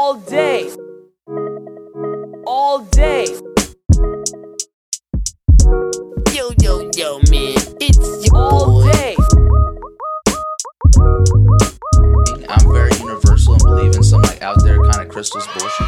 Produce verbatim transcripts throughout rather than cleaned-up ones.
All day. All day. Yo, yo, yo, man. It's your All boy. day. I'm very universal and believe in some like out there kind of crystals bullshit.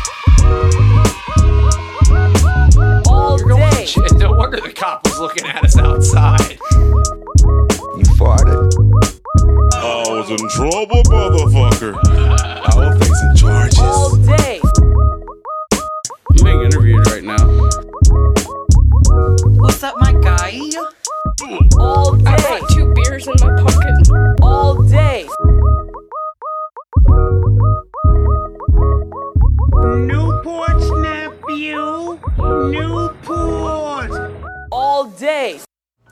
All day. Shit, no wonder the cop was looking at us outside. You farted. I was in trouble, motherfucker. I was facing charges. All day. I'm being interviewed right now. What's up, my guy? All I day. brought two beers in my pocket. All day. Newport's nephew. Newport. All day.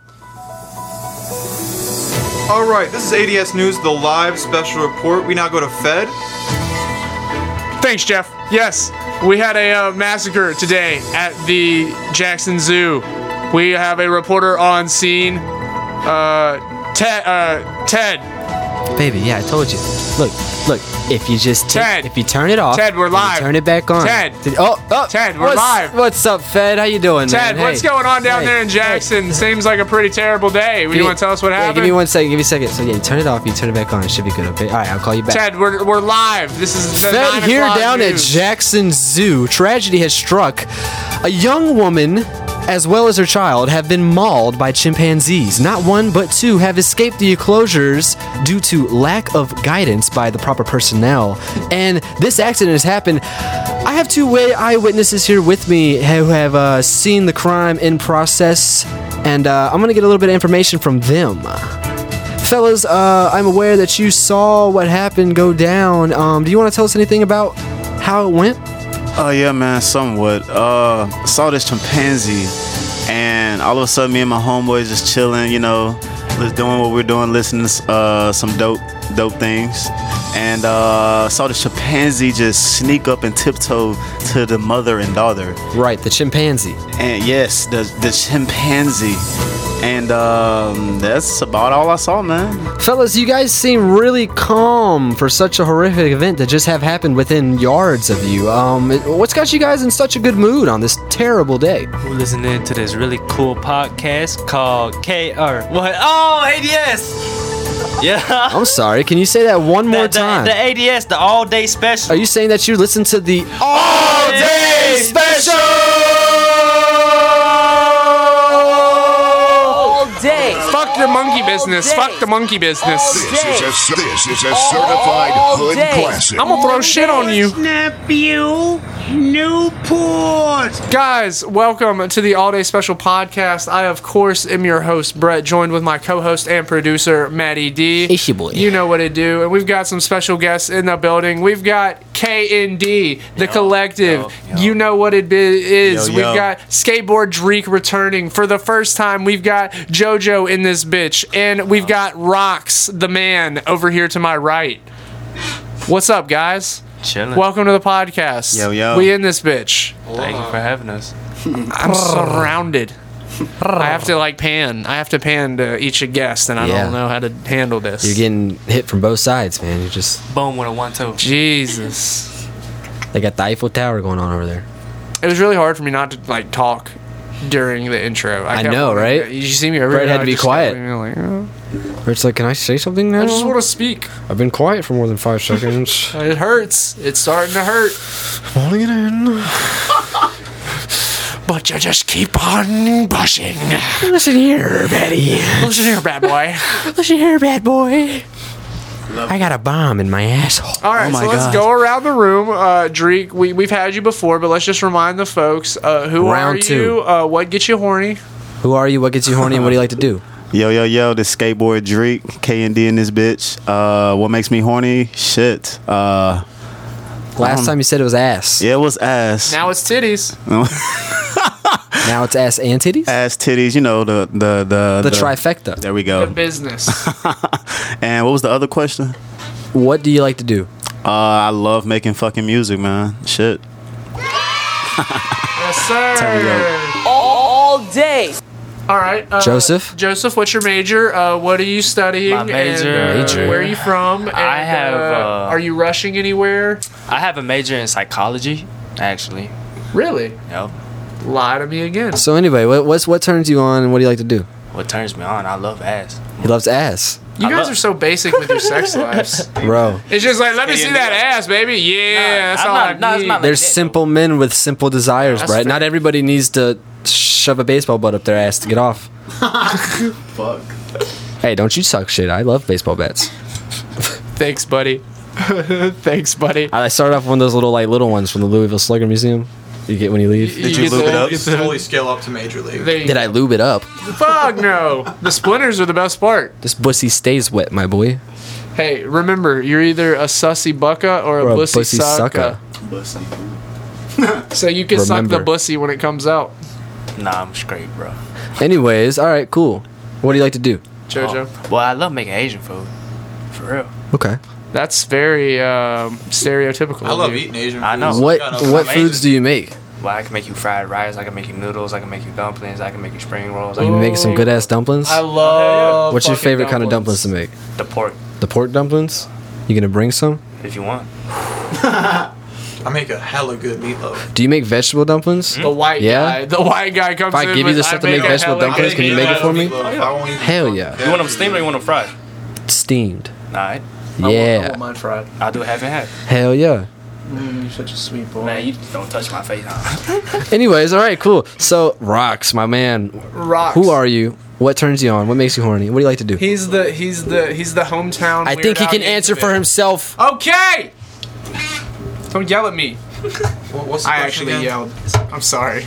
All right, this is A D S News, the live special report. We now go to Fed. Thanks, Jeff. Yes, we had a uh, massacre today at the Jackson Zoo. We have a reporter on scene. Uh, Ted. Uh, Ted. Baby, yeah, I told you. Look, look. If you just take, Ted. if you turn it off, Ted, we're and you live. turn it back on. Ted. Oh, oh. Ted, we're what's, live. What's up, Fed? How you doing, Ted, man? what's Hey. going on down Hey. there in Jackson? Seems like a pretty terrible day. Give You me- want to tell us what yeah, happened? Give me one second. Give me a second. So yeah, you turn it off. You turn it back on. It should be good. Okay. All right, I'll call you back. Ted, we're, we're live. This is the Fed nine here o'clock down news. at Jackson Zoo. Tragedy has struck. A young woman, as well as her child, have been mauled by chimpanzees. Not one, but two have escaped the enclosures due to lack of guidance by the proper personnel. And this accident has happened. I have two way eyewitnesses here with me who have uh, seen the crime in process, and uh, I'm going to get a little bit of information from them. Fellas, uh, I'm aware that you saw what happened go down. Um, do you want to tell us anything about how it went? Oh yeah, man, somewhat. Uh, saw this chimpanzee, and all of a sudden, me and my homeboys just chilling, you know, just doing what we're doing, listening to uh, some dope, dope things, and uh, saw this chimpanzee just sneak up and tiptoe to the mother and daughter. Right, the chimpanzee. And yes, the the chimpanzee, and um, that's about all I saw, man. Fellas, you guys seem really calm for such a horrific event that just have happened within yards of you. Um, it- what's got you guys in such a good mood on this terrible day? We're listening to this really cool podcast called K R. What? Oh, A D S. Yeah. I'm sorry, can you say that one more the, the, time? The A D S, the all day special. Are you saying that you listen to the all day special? All day. Fuck the monkey business. day. Fuck the monkey business. This is a, this is a All certified hood day. classic. I'm gonna throw shit on you. Nephew. Newport. Guys, welcome to the All Day Special Podcast. I, of course, am your host, Brett, joined with my co-host and producer, Matty D. It's your boy. You know what to do. And we've got some special guests in the building. We've got K N D, the collective. yo, yo. You know what it bi- is. Yo, We've yo. got Skateboard Dreek returning for the first time. We've got JoJo in this bitch. And we've got Rox, the man, over here to my right. What's up, guys? Chilling. Welcome to the podcast. Yo, yo. We in this bitch. Thank you for having us. I'm surrounded. I have to like pan. I have to pan to each guest, and I Yeah. don't know how to handle this. You're getting hit from both sides, man. You're just Boom with a one two. Jesus. they got the Eiffel Tower going on over there. It was really hard for me not to like talk during the intro. I kept know, wanting- right? You see me over Brett here, had I to be just quiet. kept being like, oh. Or it's like, can I say something now? I just want to speak. I've been quiet for more than five seconds. It hurts. It's starting to hurt. Holding it in. But you just keep on pushing. Listen here, Betty. Listen here, bad boy. Listen here, bad boy. I got a bomb in my asshole. All right, Oh my so let's God. go around the room. Uh, Dreek, we, we've had you before, but let's just remind the folks, uh, who Round are two. you? Uh, what gets you horny? Who are you? What gets you horny? And what do you like to do? Yo, yo, yo, this skateboard Dreek, K and D in this bitch. Uh, what makes me horny? Shit. Uh, Last time you said it was ass. yeah, it was ass. Now it's titties. Now it's ass and titties? Ass, titties, you know, the the the The trifecta. There we The go. business. And what was the other question? What do you like to do? Uh, I love making fucking music, man. Shit. Yes, sir. Tell me, yo. All day. All right, uh, Joseph? Joseph, what's your major? Uh, what are you studying? My major- And, uh, Major. Where are you from? And, I have, uh, are you rushing anywhere? I have a major in psychology, actually. Really? Yep. Lie to me again. So anyway, what what's what turns you on and what do you like to do? What turns me on? I love ass. He loves ass. You I guys love- are so basic with your sex lives. Bro. It's just like, let me see that ass, baby. Yeah, that's I'm all not- I no, it's need. not like There's that, simple men with simple desires, That's right? fair. Not everybody needs to shove a baseball butt up their ass to get off. Fuck. Hey, don't you suck shit. I love baseball bats. Thanks, buddy. Thanks, buddy. I started off with one of those little like little ones from the Louisville Slugger Museum. You get when you leave. Did you get lube the- it up? get the- Slowly scale up to major league. There you Did I lube it up? Fuck no. The splinters are the best part. This pussy stays wet, my boy. Hey, remember, you're either a sussy bucka or a Or a bussy, pussy sucka. sucka. So you can suck Remember. the bussy when it comes out. Nah, I'm straight, bro. Anyways, all right, cool. What do you like to do? Jojo. Oh, well, I love making Asian food. For real. Okay. That's very um, stereotypical. I love dude. eating Asian I know. food. What I know. what amazing. foods do you make? Well, I can make you fried rice. I can make you noodles. I can make you dumplings. I can make you spring rolls. I You can make some good ass dumplings. I love. What's your fucking favorite kind of dumplings to make? the pork The pork dumplings. You gonna bring some? if you want. I make a hella good meatloaf. Do you make vegetable dumplings? The white Yeah? guy. The white guy comes If I in. give you with, the stuff to make a vegetable hella dumplings, good can you make it for me? Meatloaf. I won't even- Hell yeah. You want them steamed or you want them fried? Steamed. Alright. I want- I Yeah. want mine fried. I'll do half and half. Hell yeah. You're such a sweet boy. Man, you don't touch my face. Huh? Anyways, all right, cool. So, Rocks, my man. Rocks. Who are you? What turns you on? What makes you horny? What do you like to do? He's the he's the he's the hometown. I Weird think he Al can answer Yankovic. for himself. Okay. Don't yell at me. What- What's the I question actually again? yelled. I'm sorry.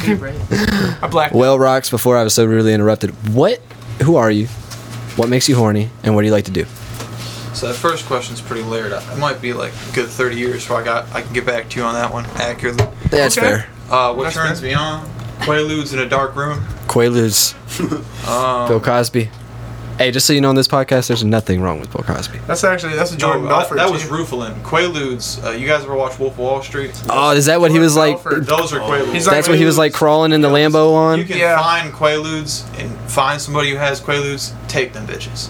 I blacked. Well, Rocks, before I was so rudely interrupted, what? Who are you? What makes you horny? And what do you like to do? So that first question's pretty layered. It might be like a good thirty years before I got I can get back to you on that one accurately. That's Okay. fair. Uh, what That's turns fair. me on? Quaaludes in a dark room. Quaaludes. Um, Bill Cosby. Hey, just so you know, on this podcast, there's nothing wrong with Bill Cosby. That's actually that's a Jordan no, that, Belfort. that was too. Rufalin. Quaaludes. Uh, you guys ever watch Wolf of Wall Street? Oh, is that what he was like? Belfort. Those are Quaaludes. He's That's what he was like crawling in the Lambo on? You can Yeah. find Quaaludes and find somebody who has Quaaludes. Take them bitches.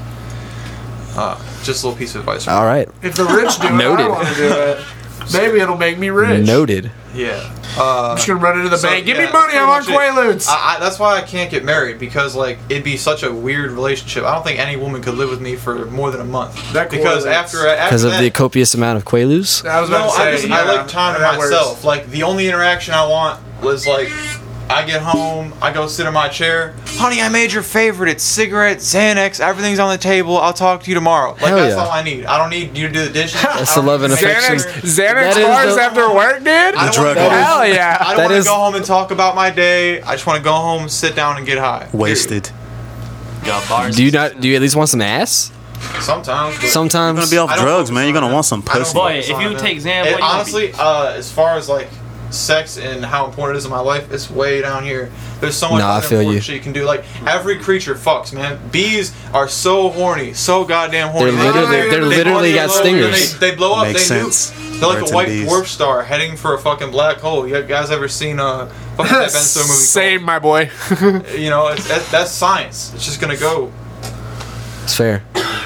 Uh, just a little piece of advice. All right. If the rich do it, Noted. I want to do it. Maybe it'll make me rich. Noted. Yeah. Uh, I'm just gonna run into the so, bank. Give yeah, me money. that's I'm on pretty much it. Quaaludes. I, I, that's why I can't get married because like it'd be such a weird relationship. I don't think any woman could live with me for more than a month. That because correlates. after after Because of that, the copious amount of Quaaludes? I was no, about to say. I just yeah, I like time to that works. myself. Like the only interaction I want was like I get home, I go sit in my chair. Honey, I made your favorite. It's cigarettes, Xanax, everything's on the table. I'll talk to you tomorrow. Like Hell that's yeah. all I need. I don't need you to do the dishes. That's I don't the love need and to make affection. sure- Xanax That is bars the- after work, dude. I don't wanna drug go addict. home- Hell yeah. I don't That want to is- go home and talk about my day. I just want to go home, sit down, and get high. Wasted. Yo, bars. Do you not? Do you at least want some ass? Sometimes. But Sometimes. You're gonna be off I don't drugs, focus man. You're on gonna that. want some I don't pussy. Boy, focus if on you that. take Xan, boy, It, you gonna honestly, uh, as far as like sex and how important it is in my life, it's way down here. There's so much Nah, I other feel important you. shit you can do. Like every creature fucks, man. Bees are so horny, so goddamn horny. They're They- literally- they- they're they literally blow got up, stingers. They, they blow up. Makes they sense. nuke. They're like Birds a white and bees. dwarf star heading for a fucking black hole. You guys ever seen uh, fucking that Ben Stiller movie? Same, my boy. called- You know, it's, that, that's science. It's just gonna go. It's fair.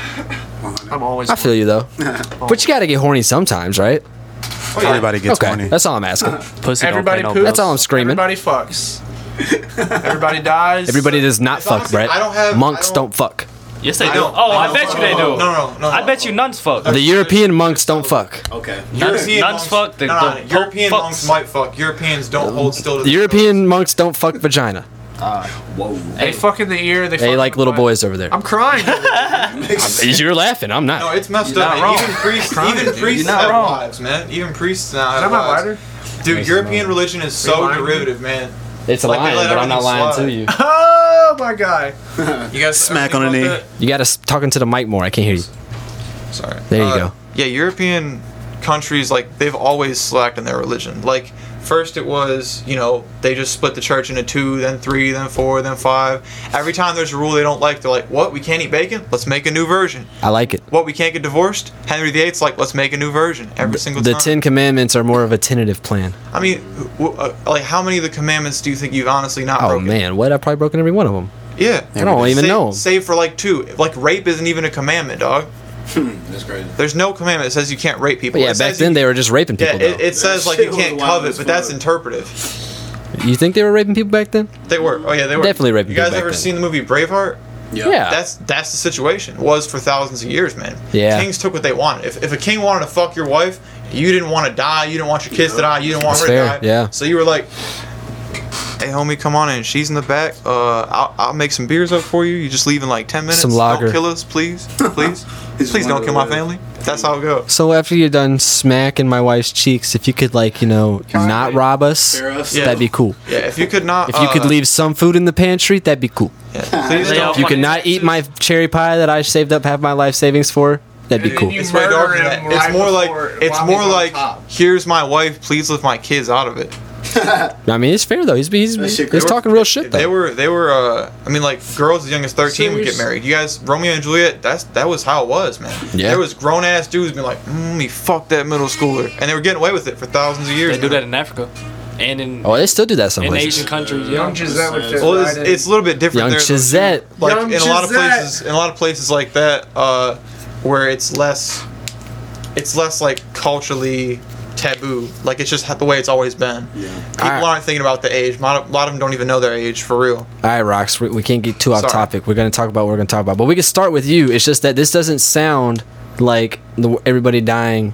I'm always. I feel you, though. But you gotta get horny sometimes, right? Oh, yeah. Everybody gets Okay. horny. That's all I'm asking. Pussy Everybody don't poops. pay no That's all I'm bills. screaming. Everybody fucks. Everybody dies. Everybody does not It's fuck, honestly- Brett. I don't have- Monks I don't, don't- fuck. Yes, they I do. don't- Oh, I I don't- bet you they no, do. No, no, no. I bet you nuns fuck. The European monks don't fuck. Okay. European nuns monks, fuck, the- no, no, the no, Pope European fucks. monks might fuck. Europeans don't hold still to The European monks don't fuck vagina. Whoa. They fuck in the ear. They, They fuck like in the little butt. boys over there. I'm crying. You're laughing. I'm No, not. it's messed You're up. not Man. wrong. Even priests, Crying, even dude. priests You're not have wrong. wives, man. Even priests now have Am I wives. lighter? Dude, European religion is so lying to me? derivative, man. It's a Like, they lie, let but I'm not everything lying slide. to you. Oh my god. You guys Smack ever on think the about knee. You gotta s- talking to the mic more. I can't hear you. that? Sorry. There you Uh, go. Yeah, European countries, like, they've always slacked in their religion. Like, first it was, you know, they just split the church into two, then three, then four, then five. Every time there's a rule they don't like, they're like, what, we can't eat bacon? Let's make a new version. I like it. What, we can't get divorced? Henry the Eighth's like, let's make a new version every single The time. Ten Commandments are more of a tentative plan. I mean, w- uh, like, how many of the commandments do you think you've honestly not Oh broken? man, what? I've probably broken every one of them. Yeah. I don't even save, know. Save for like two. Like rape isn't even a commandment, dog. That's crazy. There's no commandment that says you can't rape people. But yeah, It back says then you, they were just raping yeah, people. it, it says like shit you was can't wild covet, as but that's fuck. interpretive. You think they were raping people back then? They were. Oh yeah, they were. Definitely raping You guys people back ever then. seen the movie Braveheart? Yeah. Yeah. That's that's the situation. Was for thousands of years, man. Yeah. Kings took what they wanted. If, if a king wanted to fuck your wife, you didn't want to die. You didn't want your kids to die. You didn't want That's her fair, to die. yeah. So you were like, "Hey, homie, come on in. She's in the back. Uh, I'll, I'll make some beers up for you. You just leave in like ten minutes. Some lager. Don't kill us, please, please, It's please. one Don't of kill my those. family. That's how it goes. So after you're done smacking my wife's cheeks, if you could like, you know, not rob us, Spare us. Yeah. that'd be cool. Yeah. If you could not. If you could uh, leave some food in the pantry, that'd be cool. Yeah, please They all don't. If you could fucking not eat my cherry pie that I saved up half my life savings for, that'd be cool. you It's way murder darker than him that. right It's more like before- it's while more he's on like top. here's my wife. Please lift my kids out of it. I mean, it's fair though. He's he's, That shit he's crazy. talking real shit They though. were they were uh I mean like girls as young as thirteen would get married. You guys Romeo and Juliet, that's that was how it was, man. Yeah. There was grown ass dudes being like, mm, me fuck that middle schooler. And they were getting away with it for thousands of years. They do man. that in Africa, and in Oh, they still do that some in places. Asian countries. Young Yeah. Gisette would fit Well, right it's, in. it's a little bit different Young there. though, Gisette. too. Like Young in a lot of Gisette. places in a lot of places like that, uh where it's less it's less like culturally taboo. Like it's just the way it's always been. Yeah. People Alright. aren't thinking about the age. A lot, of, a lot of them don't even know their age for real. All right, Rox, we, we can't get too off Sorry. topic. We're going to talk about what we're going to talk about. But we can start with you. It's just that this doesn't sound like the, everybody dying.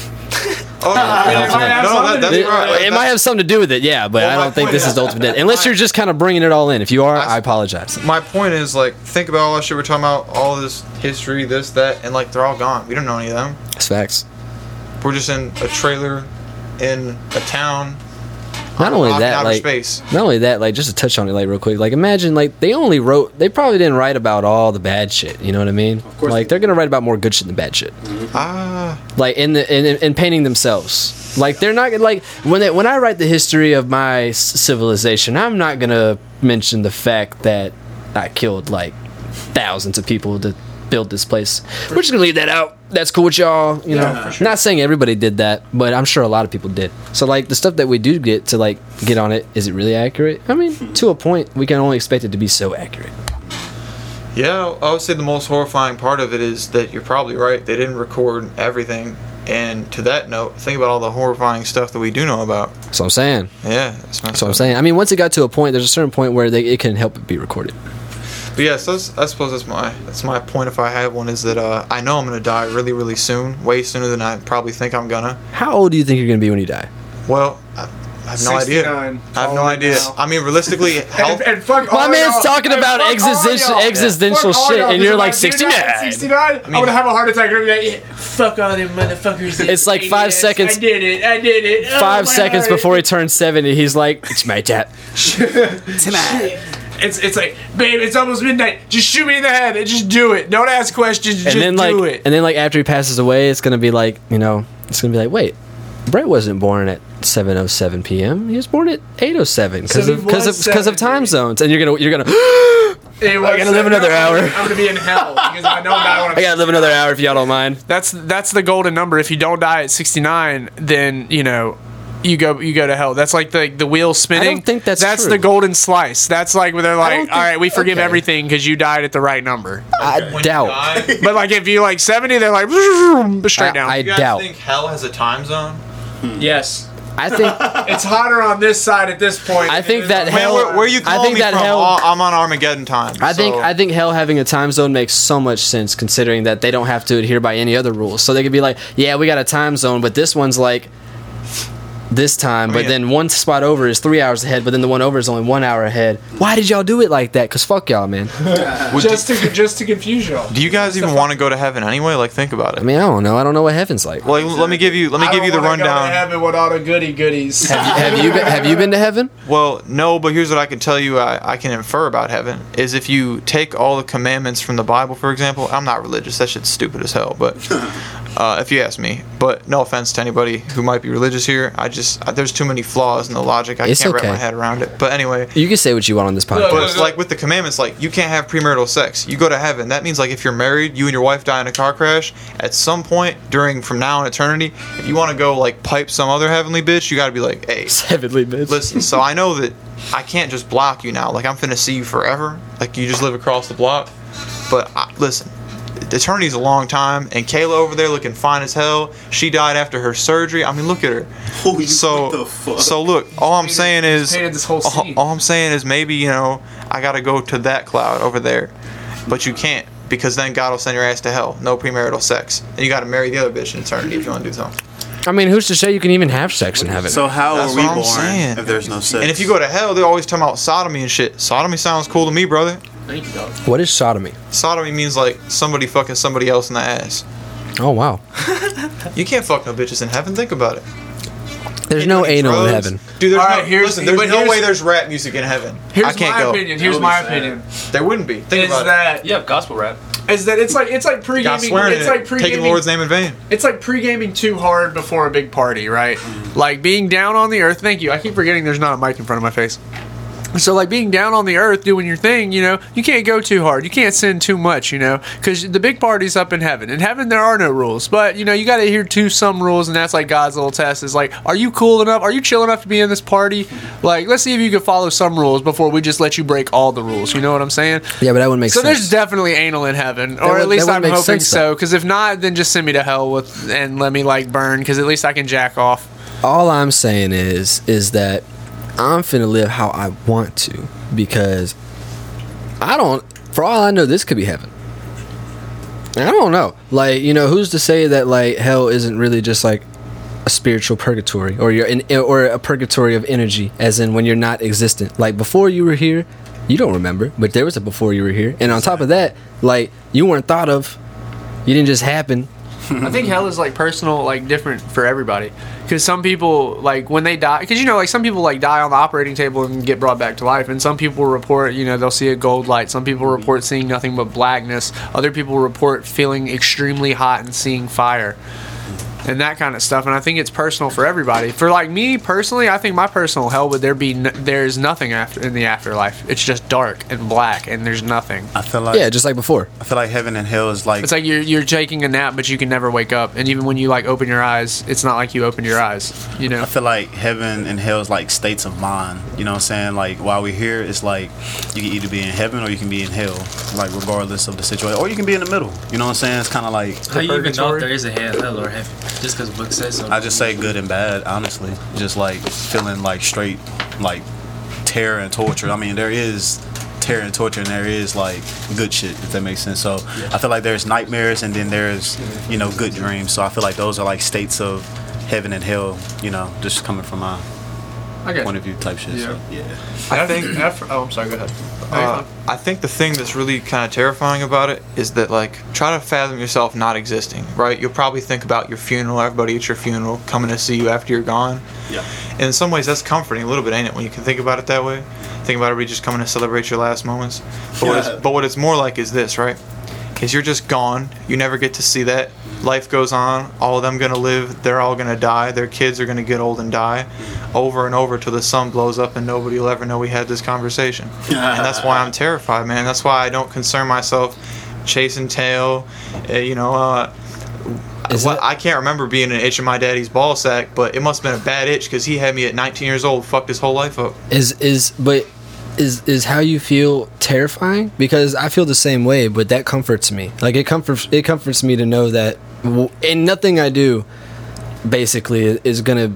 Oh, yeah, it might have no, something that, to that's It, right. Like, it that's- might have something to do with it, yeah, but Well, I my don't think point this is- is the ultimate death. Unless you're just kind of bringing it all in. If you are, I- I apologize. My point is, like, think about all that shit we're talking about, all this history, this, that, and, like, they're all gone. We don't know any of them. It's facts. We're just in a trailer in a town. Not only off in that, outer like, space. not only that, like, just to touch on it, like, real quick. Like, imagine, like, they only wrote, they probably didn't write about all the bad shit. You know what I mean? course Like, they they're gonna write about more good shit than bad shit. Ah, Like in the in, in painting themselves. Like they're not like when they, when I write the history of my c- civilization, I'm not gonna mention the fact that I killed like thousands of people to build this place. We're just gonna leave that out. That's cool with y'all, you know. Not saying everybody did that, but I'm sure a lot of people did. So like the stuff that we do get to like get on it, is it really accurate? I mean, to a point, we can only expect it to be so accurate. yeah, I would say the most horrifying part of it is that you're probably right. They didn't record everything. And to that note, think about all the horrifying stuff that we do know about. So I'm saying. Yeah, that's, That's what I'm saying. I mean, once it got to a point, there's a certain point where they, it can help it be recorded. But yeah, so that's, I suppose that's my that's my point. If I have one, is that uh, I know I'm gonna die really, really soon, way sooner than I probably think I'm gonna. How old do you think you're gonna be when you die? Well, I, I have no idea. sixty-nine. I have no Calling it idea. now. I mean, realistically, health. And, and fuck My all man's y'all. talking And about fuck all existential- y'all. existential Fuck all shit, y'all, and you're because like if I do die at sixty-nine. sixty-nine, I, mean- would have a heart attack. And I'd be like, fuck all them motherfuckers. It's like five Yes, seconds- I did it. I did it. Oh, Five my seconds heart. before he turns seventy, he's like, "It's my dad." It's it's like, babe, it's almost midnight. Just shoot me in the head and just do it. Don't ask questions. And just then like, do it. and then like after he passes away, it's gonna be like, you know, it's gonna be like, wait, Brett wasn't born at seven oh seven p.m. He was born at eight oh seven because So of he because of was because of time seventy. zones, and you're gonna you're gonna. It was- I gotta live another hour. I'm gonna be in hell because I don't die when I'm I gotta live another hour if y'all don't mind. That's that's the golden number. If you don't die at sixty-nine, then you know you go you go to hell. That's like the the wheel spinning. I don't think that's that's true. the golden slice. That's like where they're don't like, think- all right, we forgive okay. everything because you died at the right number. I When you doubt. die, But like if you like seventy, they're like straight I, down. I you guys doubt. think hell has a time zone? yes, I think it's hotter on this side at this point. I think than it that is Man, hell- where, where are you I calling think me that from? hell- Oh, I'm on Armageddon time. I think so- I think hell having a time zone makes so much sense considering that they don't have to adhere by any other rules. So they could be like, yeah, we got a time zone, but this one's like this time, but yeah. then one spot over is three hours ahead, but then the one over is only one hour ahead. Why did y'all do it like that? Cause fuck y'all, man. Would just you- to just to confuse y'all. do you guys even want to go to heaven anyway? Like, think about it. I mean, I don't know. I don't know what heaven's like. Well, let me give you let me I give don't you the wanna Go to rundown. heaven with all the goody goodies. Have you been, have you been to heaven? Well, no, but here's what I can tell you. I, I can infer about heaven is if you take all the commandments from the Bible, for example. I'm not religious. That shit's stupid as hell. But uh, if you ask me, but no offense to anybody who might be religious here, I just there's too many flaws in the logic. I It's can't okay. wrap my head around it. But anyway, You can say what you want on this podcast. but like with the commandments, like you can't have premarital sex. You go to heaven. That means like if you're married, you and your wife die in a car crash. At some point during from now in eternity, if you want to go like pipe some other heavenly bitch, you got to be like, hey, Heavenly bitch. listen. So I know that I can't just block you now. Like I'm finna see you forever. Like you just live across the block. But I, listen, eternity's a long time. And Kayla over there looking fine as hell. She died after her surgery. I mean, look at her. Holy So what the fuck? so look. All I'm saying is, painted this whole all, scene. all I'm saying is maybe you know I gotta go to that cloud over there, but you can't because then God will send your ass to hell. No premarital sex, and you gotta marry the other bitch in eternity if you want to do something. I mean, who's to say you can even have sex in heaven? So how That's are we what I'm born saying. if there's no sex? And if you go to hell, they're always talking about sodomy and shit. Sodomy sounds cool to me, brother. What is sodomy? Sodomy means like somebody fucking somebody else in the ass. Oh, wow. You can't fuck no bitches in heaven. Think about it. There's no anal in Drugs. heaven. Dude, there's All no, right, here's- listen, there's but no here's- way there's rap music in heaven. Here's I can't my go. opinion. Here's That would my be sad. opinion. There wouldn't be. Think Is about it. that Yeah, gospel rap. is that it's like it's like God pre-gaming. swearing It's in like it. Taking the pre-gaming. Lord's name in vain. It's like pre-gaming too hard before a big party, right? Like being down on the earth. Thank you. I keep forgetting there's not a mic in front of my face. So like being down on the earth doing your thing, you know, you can't go too hard. You can't sin too much, you know, because the big party's up in heaven. In heaven there are no rules, but you know you got to adhere to some rules, and that's like God's little test. Is like, are you cool enough? Are you chill enough to be in this party? Like, let's see if you can follow some rules before we just let you break all the rules. You know what I'm saying? Yeah, but that wouldn't make So sense. there's definitely anal in heaven, or would- at least that I'm would make hoping sense, so. though. Because if not, then just send me to hell with and let me like burn. Because at least I can jack off. All I'm saying is, is that I'm finna live how I want to because I don't. For all I know, this could be heaven. I don't know. Like, you know, who's to say that like hell isn't really just like a spiritual purgatory, or you're in, or a purgatory of energy, as in when you're not existent. Like before you were here, you don't remember, but there was a before you were here, and on top of that, like you weren't thought of. You didn't just happen. I think hell is like personal, like different for everybody. Because some people, like when they die, because you know, like some people like die on the operating table and get brought back to life, and some people report, you know, they'll see a gold light. Some people report seeing nothing but blackness. Other people report feeling extremely hot and seeing fire. And that kind of stuff, and I think it's personal for everybody. For like me personally, I think my personal hell would there be n- there's nothing after in the afterlife. It's just dark and black, and there's nothing. I feel like Yeah, just like before. I feel like heaven and hell is like It's like you're you're taking a nap, but you can never wake up. And even when you like open your eyes, it's not like you open your eyes. You know. I feel like heaven and hell is like states of mind. You know what I'm saying? Like while we're here, it's like you can either be in heaven or you can be in hell. Like regardless of the situation, or you can be in the middle. You know what I'm saying? It's kind of like How you even know purgatory? if there is a hell, hell or heaven? Just because the book says so. I just say good and bad, honestly. Just like feeling like straight, like terror and torture. I mean, there is terror and torture, and there is like good shit, if that makes sense. So I feel like there's nightmares, and then there's you know good dreams. So I feel like those are like states of heaven and hell. You know, just coming from my Okay. point of view type shit. So, yeah. I think oh, I'm sorry. Go ahead. Uh, I think the thing that's really kind of terrifying about it is that, like, try to fathom yourself not existing, right? You'll probably think about your funeral, everybody at your funeral coming to see you after you're gone. Yeah. And in some ways, that's comforting a little bit, ain't it, when you can think about it that way? Think about everybody just coming to celebrate your last moments. But, what, Yeah. it's, but what it's more like is this, right? Is you're just gone. You never get to see that. Life goes on. All of them gonna live. They're all gonna die. Their kids are gonna get old and die, over and over till the sun blows up and nobody will ever know we had this conversation. And that's why I'm terrified, man. That's why I don't concern myself chasing tail. Uh, you know, uh, Is what, it- I can't remember being an itch in my daddy's ball sack, but it must have been a bad itch because he had me at nineteen years old, fucked his whole life up. Is is but is is how you feel terrifying? Because I feel the same way, but that comforts me. Like it comforts it comforts me to know that w- and nothing I do basically is gonna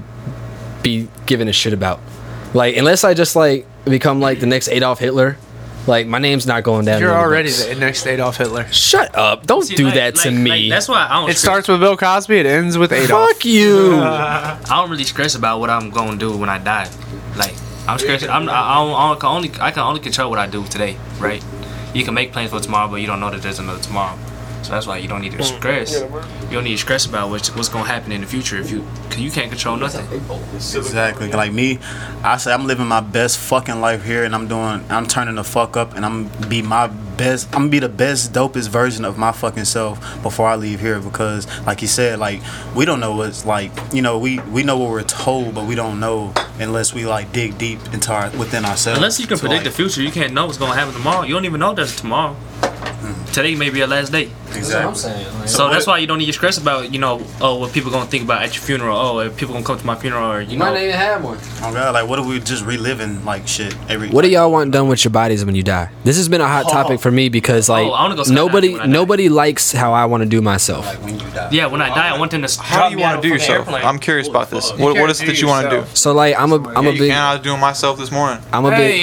be given a shit about. Like unless I just like become like the next Adolf Hitler, like my name's not going down. You're in the already books. the next Adolf Hitler. Shut up! Don't See, do like- that to like- me. like, that's why I don't. It stress- starts with Bill Cosby. It ends with Adolf. Fuck you. I don't really stress about what I'm gonna do when I die. Like I'm stressing. I'm. I, I, don't- I can only. I can only control what I do today. Right. You can make plans for tomorrow, but you don't know that there's another tomorrow. So that's why you don't need to stress. You don't need to stress about what's, what's gonna happen in the future if you, cause you can't control nothing. Exactly. Like me, I say I'm living my best fucking life here, and I'm doing, I'm turning the fuck up, and I'm be my best. I'm gonna be the best, dopest version of my fucking self before I leave here. Because, like you said, like we don't know what's like. You know, we we know what we're told, but we don't know unless we like dig deep into our within ourselves. Unless you can So, predict like, the future, you can't know what's gonna happen tomorrow. You don't even know there's tomorrow. Today may be your last day. Exactly. So that's why you don't need to stress about, you know, oh, what people gonna think about at your funeral. Oh, if people gonna come to my funeral, or you, You know. might not even have one. Oh god, like what if we just reliving like shit every? What do y'all want done with your bodies when you die? This has been a hot topic for me because like Oh, I wanna go skydiving nobody when I die. nobody likes how I want to do myself. Yeah, when I die, I want them to. How do you want to do yourself? I'm curious about this. What, what is it that you want to do? So like I'm a I'm Yeah, a you big can't. I was doing myself this morning. I'm a Hey big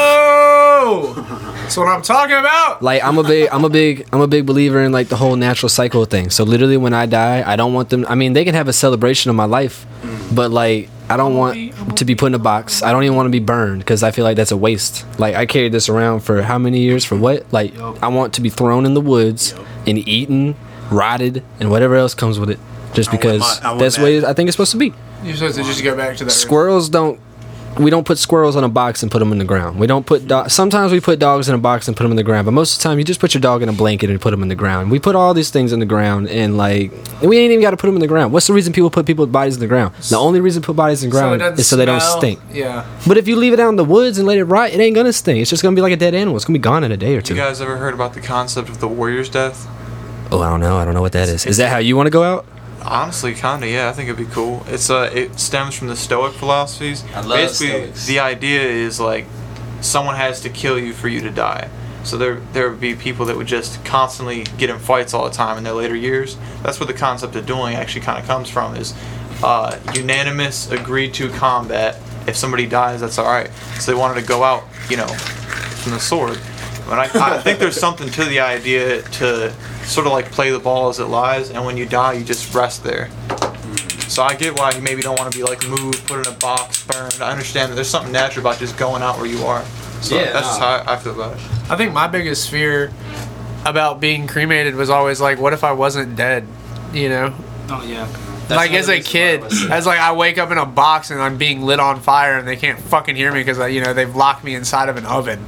yo! That's what I'm talking about. like I'm a big I'm a big I'm a big believer in like the whole natural cycle thing. So literally when I die, I don't want them I mean they can have a celebration of my life, but like I don't want to be put in a box. I don't even want to be burned because I feel like that's a waste. Like I carried this around for how many years for what? Like I want to be thrown in the woods and eaten, rotted, and whatever else comes with it. Just I want because my- I want that's the way that. I think it's supposed to be. You're supposed to just go back to that. Squirrels don't. We don't put squirrels on a box and put them in the ground. We don't put. Do- Sometimes we put dogs in a box and put them in the ground, but most of the time you just put your dog in a blanket and put them in the ground. We put all these things in the ground, and like we ain't even got to put them in the ground. What's the reason people put people's bodies in the ground? The only reason to put bodies in the So it ground doesn't is so they don't smell. stink. Yeah. But if you leave it out in the woods and let it rot, it ain't gonna stink. It's just gonna be like a dead animal. It's gonna be gone in a day or You two. guys ever heard about the concept of the warrior's death? Oh, I don't know. I don't know what that is. Is that how you want to go out? Honestly, kinda, yeah. I think it'd be cool. It's uh, it stems from the Stoic philosophies. I love Basically, Stoics. the idea is like someone has to kill you for you to die. So there, there would be people that would just constantly get in fights all the time in their later years. That's where the concept of dueling actually kind of comes from. Is uh, unanimous, agreed to combat. If somebody dies, that's all right. So they wanted to go out, you know, from the sword. But I, I think there's something to the idea to sort of like play the ball as it lies, and when you die, you just rest there. So I get why you maybe don't want to be like moved, put in a box, burned. I understand that there's something natural about just going out where you are. So Yeah, that's just no. how I, I feel about it. I think my biggest fear about being cremated was always like, what if I wasn't dead? You know? Oh yeah. Like as a kid, as like I wake up in a box and I'm being lit on fire and they can't fucking hear me because you know they've locked me inside of an oven.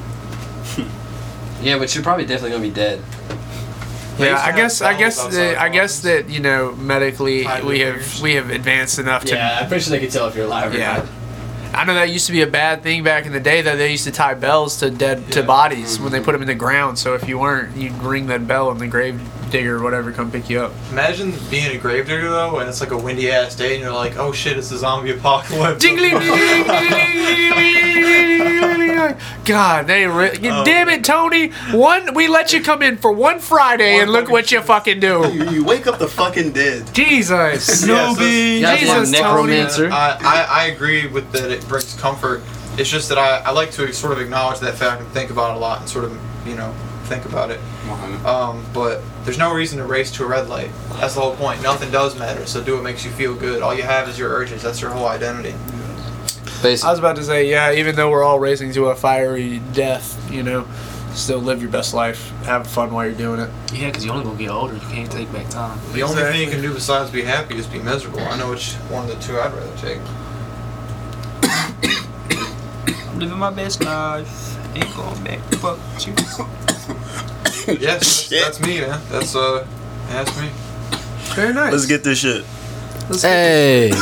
Yeah, but you're probably definitely gonna be dead. Yeah, I have guess I guess cells that, outside I guess bodies. that you know medically Highly we have fingers. we have advanced enough to. I'm pretty sure they can tell if you're alive or Yeah. not. I know that used to be a bad thing back in the day that they used to tie bells to dead to bodies when they put them in the ground. So if you weren't, you'd ring that bell and the grave digger or whatever come pick you up. Imagine being a gravedigger though, and it's like a windy ass day, and you're like, oh shit, it's a zombie apocalypse. God, they re- damn it, Tony. One, we let you come in for one Friday, and look what you fucking do. You, you wake up the fucking dead. Jesus, Yeah, so it's- That's Jesus, one necromancer. I, I, I agree with that it brings comfort. It's just that I, I like to sort of acknowledge that fact and think about it a lot and sort of, you know, think about it. Um, but there's no reason to race to a red light. That's the whole point. Nothing does matter, so do what makes you feel good. All you have is your urges. That's your whole identity. I was about to say, yeah, even though we're all racing to a fiery death, you know, still live your best life. Have fun while you're doing it. Yeah, because you only gonna get older. You can't take back time. The only thing you Exactly. can do besides be happy is be miserable. I know which one of the two I'd rather take. I'm living my best life. Ain't going back. Fuck you. Yes, that's, that's me, man. That's uh, that's me. Very nice. Let's get this shit. Hey,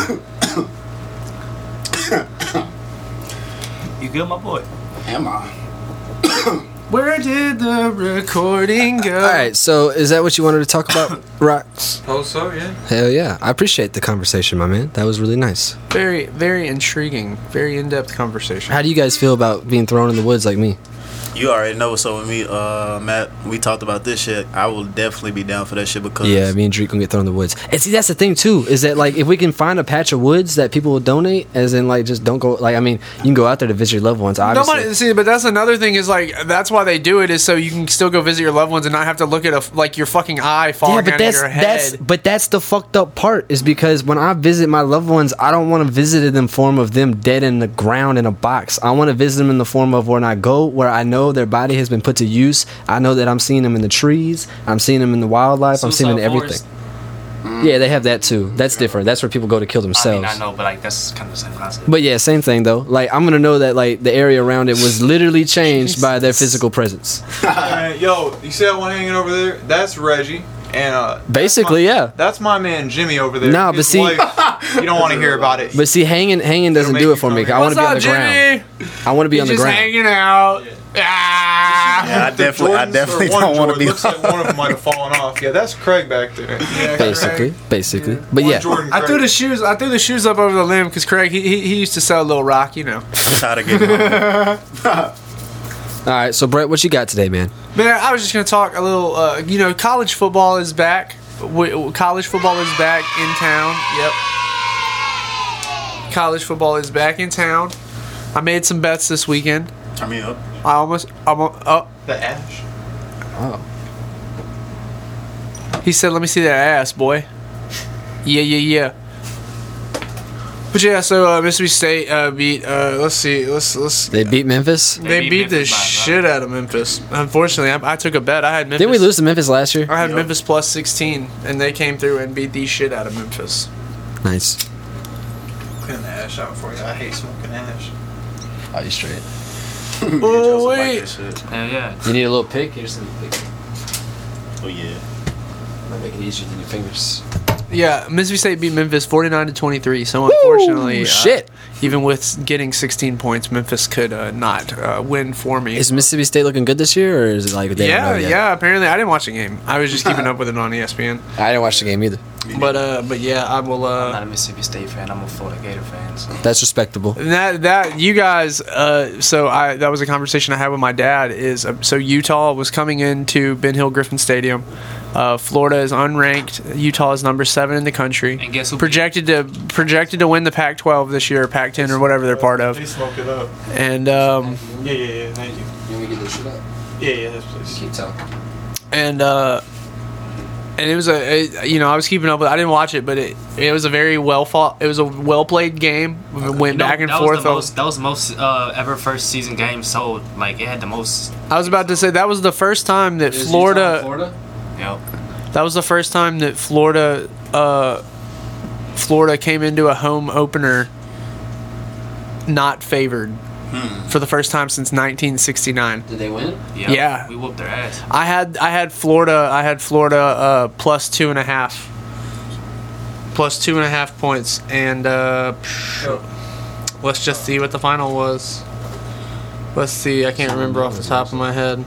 You good, my boy? Am I? Where did the recording go? all right. So is that what you wanted to talk about, Rocks? Suppose so, yeah. Hell yeah! I appreciate the conversation, my man. That was really nice. Very, very intriguing. Very in-depth conversation. How do you guys feel about being thrown in the woods like me? You already know. So with me, uh, Matt, we talked about this shit. I will definitely be down for that shit because Yeah, me and Drake gonna get thrown in the woods. And see, that's the thing too, is that like if we can find a patch of woods that people will donate, as in like just don't go. Like I mean, you can go out there to visit your loved ones. Obviously, Nobody see, but that's another thing. Is like that's why they do it is so you can still go visit your loved ones and not have to look at a like your fucking eye falling yeah, but out that's of your head. that's but that's the fucked up part is because when I visit my loved ones, I don't want to visit it in the form of them dead in the ground in a box. I want to visit them in the form of when I go where I know know their body has been put to use. I know that I'm seeing them in the trees. I'm seeing them in the wildlife. I'm seeing them in everything. Yeah, they have that too. That's different. That's where people go to kill I themselves. mean, I know, but like that's kind of the same concept. But yeah, same thing though. Like I'm gonna know that like the area around it was literally changed by their physical presence. Uh, yo, you see that one hanging over there? That's Reggie. And uh, Basically, that's my, yeah. That's my man Jimmy over there. Nah, but His see- wife, you don't want to hear about it. But see, hanging hanging doesn't make do you it for me. come 'Cause I want to be on the What's up, ground. Jimmy? I want to be He's on the just ground. hanging out. Ah. Yeah, I The definitely, I Jordans, definitely or one don't want to Jordan, be. Looks like one of them might have fallen off. Yeah, that's Craig back there. Yeah, Basically, basically. But One yeah, Jordan I Craig. threw the shoes. I threw the shoes up over the limb because Craig he, he he used to sell Little Rock, you know. Tired of getting home. all right. So Brett, what you got today, man? Man, I was just gonna talk a little. Uh, you know, college football is back. W- college football is back in town. Yep. College football is back in town. I made some bets this weekend. I mean, up. I almost. I'm. Oh, The Ash. Oh, he said, "Let me see that ass, boy." Yeah, yeah, yeah. But yeah, so uh, Mississippi State uh, beat. Uh, let's see. Let's let's. they beat Memphis. They, beat beat the Memphis by a lot. shit out of Memphis. Unfortunately, I, I took a bet. I had Memphis. Didn't we lose to Memphis last year? I had Memphis plus sixteen, and they came through and beat the shit out of Memphis. Nice. Clean the ash out for you. I hate smoking ash. Are you straight? Oh wait, Hell yeah. You need a little pick. Here's some pick. Oh yeah. Might make it easier than your fingers. yeah, Mississippi State beat Memphis forty-nine to twenty-three. So unfortunately, Ooh, uh, shit. even with getting sixteen points, Memphis could uh, not uh, win for me. Is Mississippi State looking good this year, or is it like they yeah, don't know yet? yeah. Apparently, I didn't watch the game. I was just keeping up with it on E S P N. I didn't watch the game either. But uh, but yeah, I will. I'm not Uh, a Mississippi State fan. I'm a Florida Gator fan. So. That's respectable. that that you guys. Uh, so I that was a conversation I had with my dad. Is uh, so Utah was coming into Ben Hill Griffin Stadium. Uh, Florida is unranked. Utah is number seven in the country. And guess who projected to projected to win the Pac twelve this year, or Pac ten, or whatever they're part of. Please smoke it up. And um, Yeah, yeah, yeah. Thank you. You want me to get this shit up? Yeah, yeah, yes, please. Keep talking. and uh, and it was a, a you know I was keeping up with. I didn't watch it, but it it was a very well fought. It was a well played game. We went You know, back and that forth. Was the most, that was the most uh, ever first season game sold. Like it had the most. I was about to say that was the first time that Florida. Florida? Yep. That was the first time that Florida, uh, Florida came into a home opener not favored for the first time since nineteen sixty-nine. Did they win? Yep. Yeah. We whooped their ass. I had I had Florida I had Florida uh, plus two and a half, plus two and a half points, and uh, let's just see what the final was. Let's see. I can't remember off the top of my head.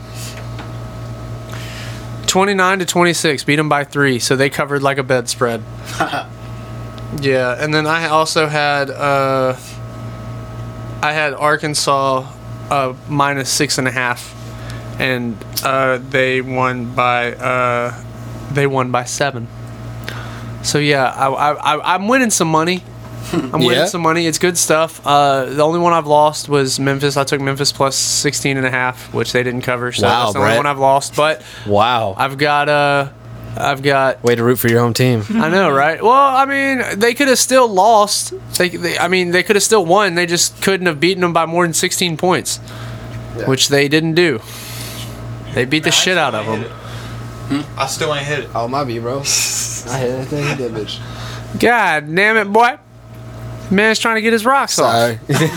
twenty-nine to twenty-six, beat them by three, so they covered like a bedspread. Yeah, and then I also had uh, I had Arkansas uh, minus six and a half, and uh, they won by uh, they won by seven. So yeah, I, I, I I'm winning some money. I'm winning Yeah? some money. It's good stuff. Uh, the only one I've lost was Memphis. I took Memphis plus sixteen and a half, which they didn't cover. So Wow, that's the only Brett. one I've lost. But Wow. I've got uh, I've got. Way to root for your home team. I know, right? Well, I mean, they could have still lost. They, they I mean, they could have still won. They just couldn't have beaten them by more than sixteen points, which they didn't do. They beat the shit out of them. I still ain't hit it. Oh, my B, bro. I hit that, that bitch. God damn it, boy! Man's trying to get his rocks off. Sorry.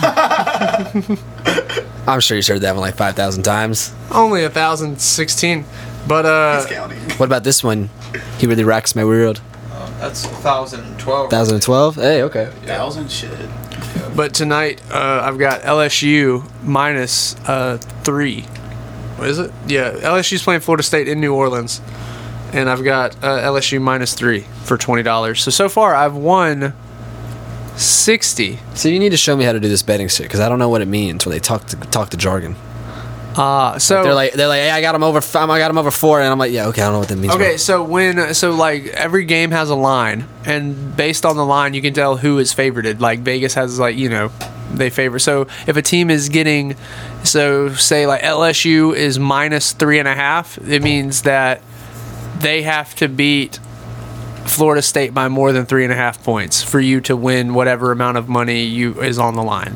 I'm sure you heard that one like five thousand times. Only a thousand sixteen, but uh, What about this one? He really rocks my world. That's one thousand twelve. one thousand twelve? Hey, okay. Thousand shit. but tonight uh, I've got L S U minus uh, three. What is it? Yeah, L S U's playing Florida State in New Orleans, and I've got uh, L S U minus three for twenty dollars. So so far I've won sixty. So you need to show me how to do this betting shit because I don't know what it means when they talk to talk the jargon. Uh, so They're like, they're like, hey, I got him over. f- I got him over four, and I'm like, yeah, okay, I don't know what that means. Okay, bro. so when so like every game has a line, and based on the line, you can tell who is favorited. Like Vegas has like you know they favor. So if a team is getting, so say like L S U is minus three and a half, it means that they have to beat Florida State by more than three and a half points for you to win whatever amount of money you is on the line.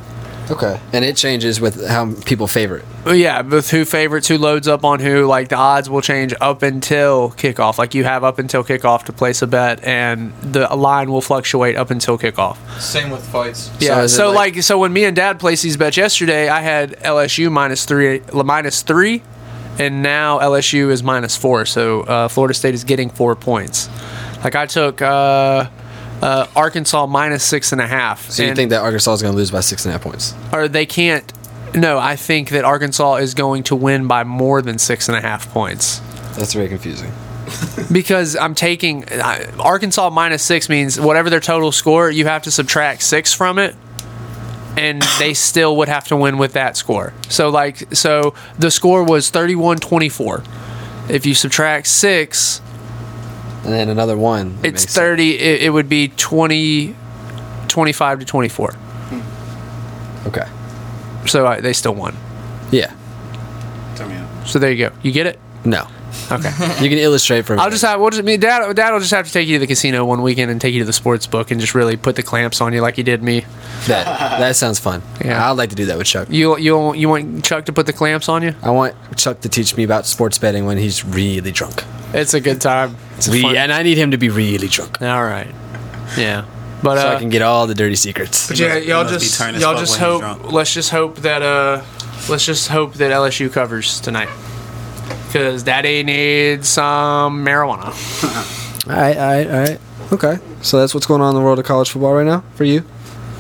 Okay. And it changes with how people favorite. Well, yeah, with who favorites, who loads up on who. Like the odds will change up until kickoff. Like you have up until kickoff to place a bet, and the line will fluctuate up until kickoff. Same with fights. Yeah. So is it So, like- like, so when me and Dad placed these bets yesterday, I had L S U minus three, minus three, and now L S U is minus four. So uh, Florida State is getting four points. Like I took uh, uh, Arkansas minus six and a half. So you and- think that Arkansas is going to lose by six and a half points? or they can't. No, I think that Arkansas is going to win by more than six and a half points. That's very confusing. Because I'm taking I- Arkansas minus six means whatever their total score, you have to subtract six from it, and they still would have to win with that score. So like, so the score was thirty-one twenty-four. If you subtract six, And then another one. that it's makes thirty. It, it would be twenty, twenty-five to twenty-four. sense. Okay. So uh, they still won. Yeah. Tell me out. So there you go. You get it? No. Okay. You can illustrate for me. I'll just have. We'll just. Me, Dad. Dad will just have to take you to the casino one weekend and take you to the sports book and just really put the clamps on you like he did me. that. That sounds fun. Yeah. I'd like to do that with Chuck. You you you want Chuck to put the clamps on you? I want Chuck to teach me about sports betting when he's really drunk. It's a good time. It's a Re- fun. and I need him to be really drunk. All right. Yeah. But so uh, I can get all the dirty secrets. but yeah, must- y'all he must be just turned as y'all fuck just when he's hope. drunk. Let's just hope that uh, let's just hope that L S U covers tonight. Because Daddy needs some marijuana. All right, all right, all right. Okay. So that's what's going on in the world of college football right now for you?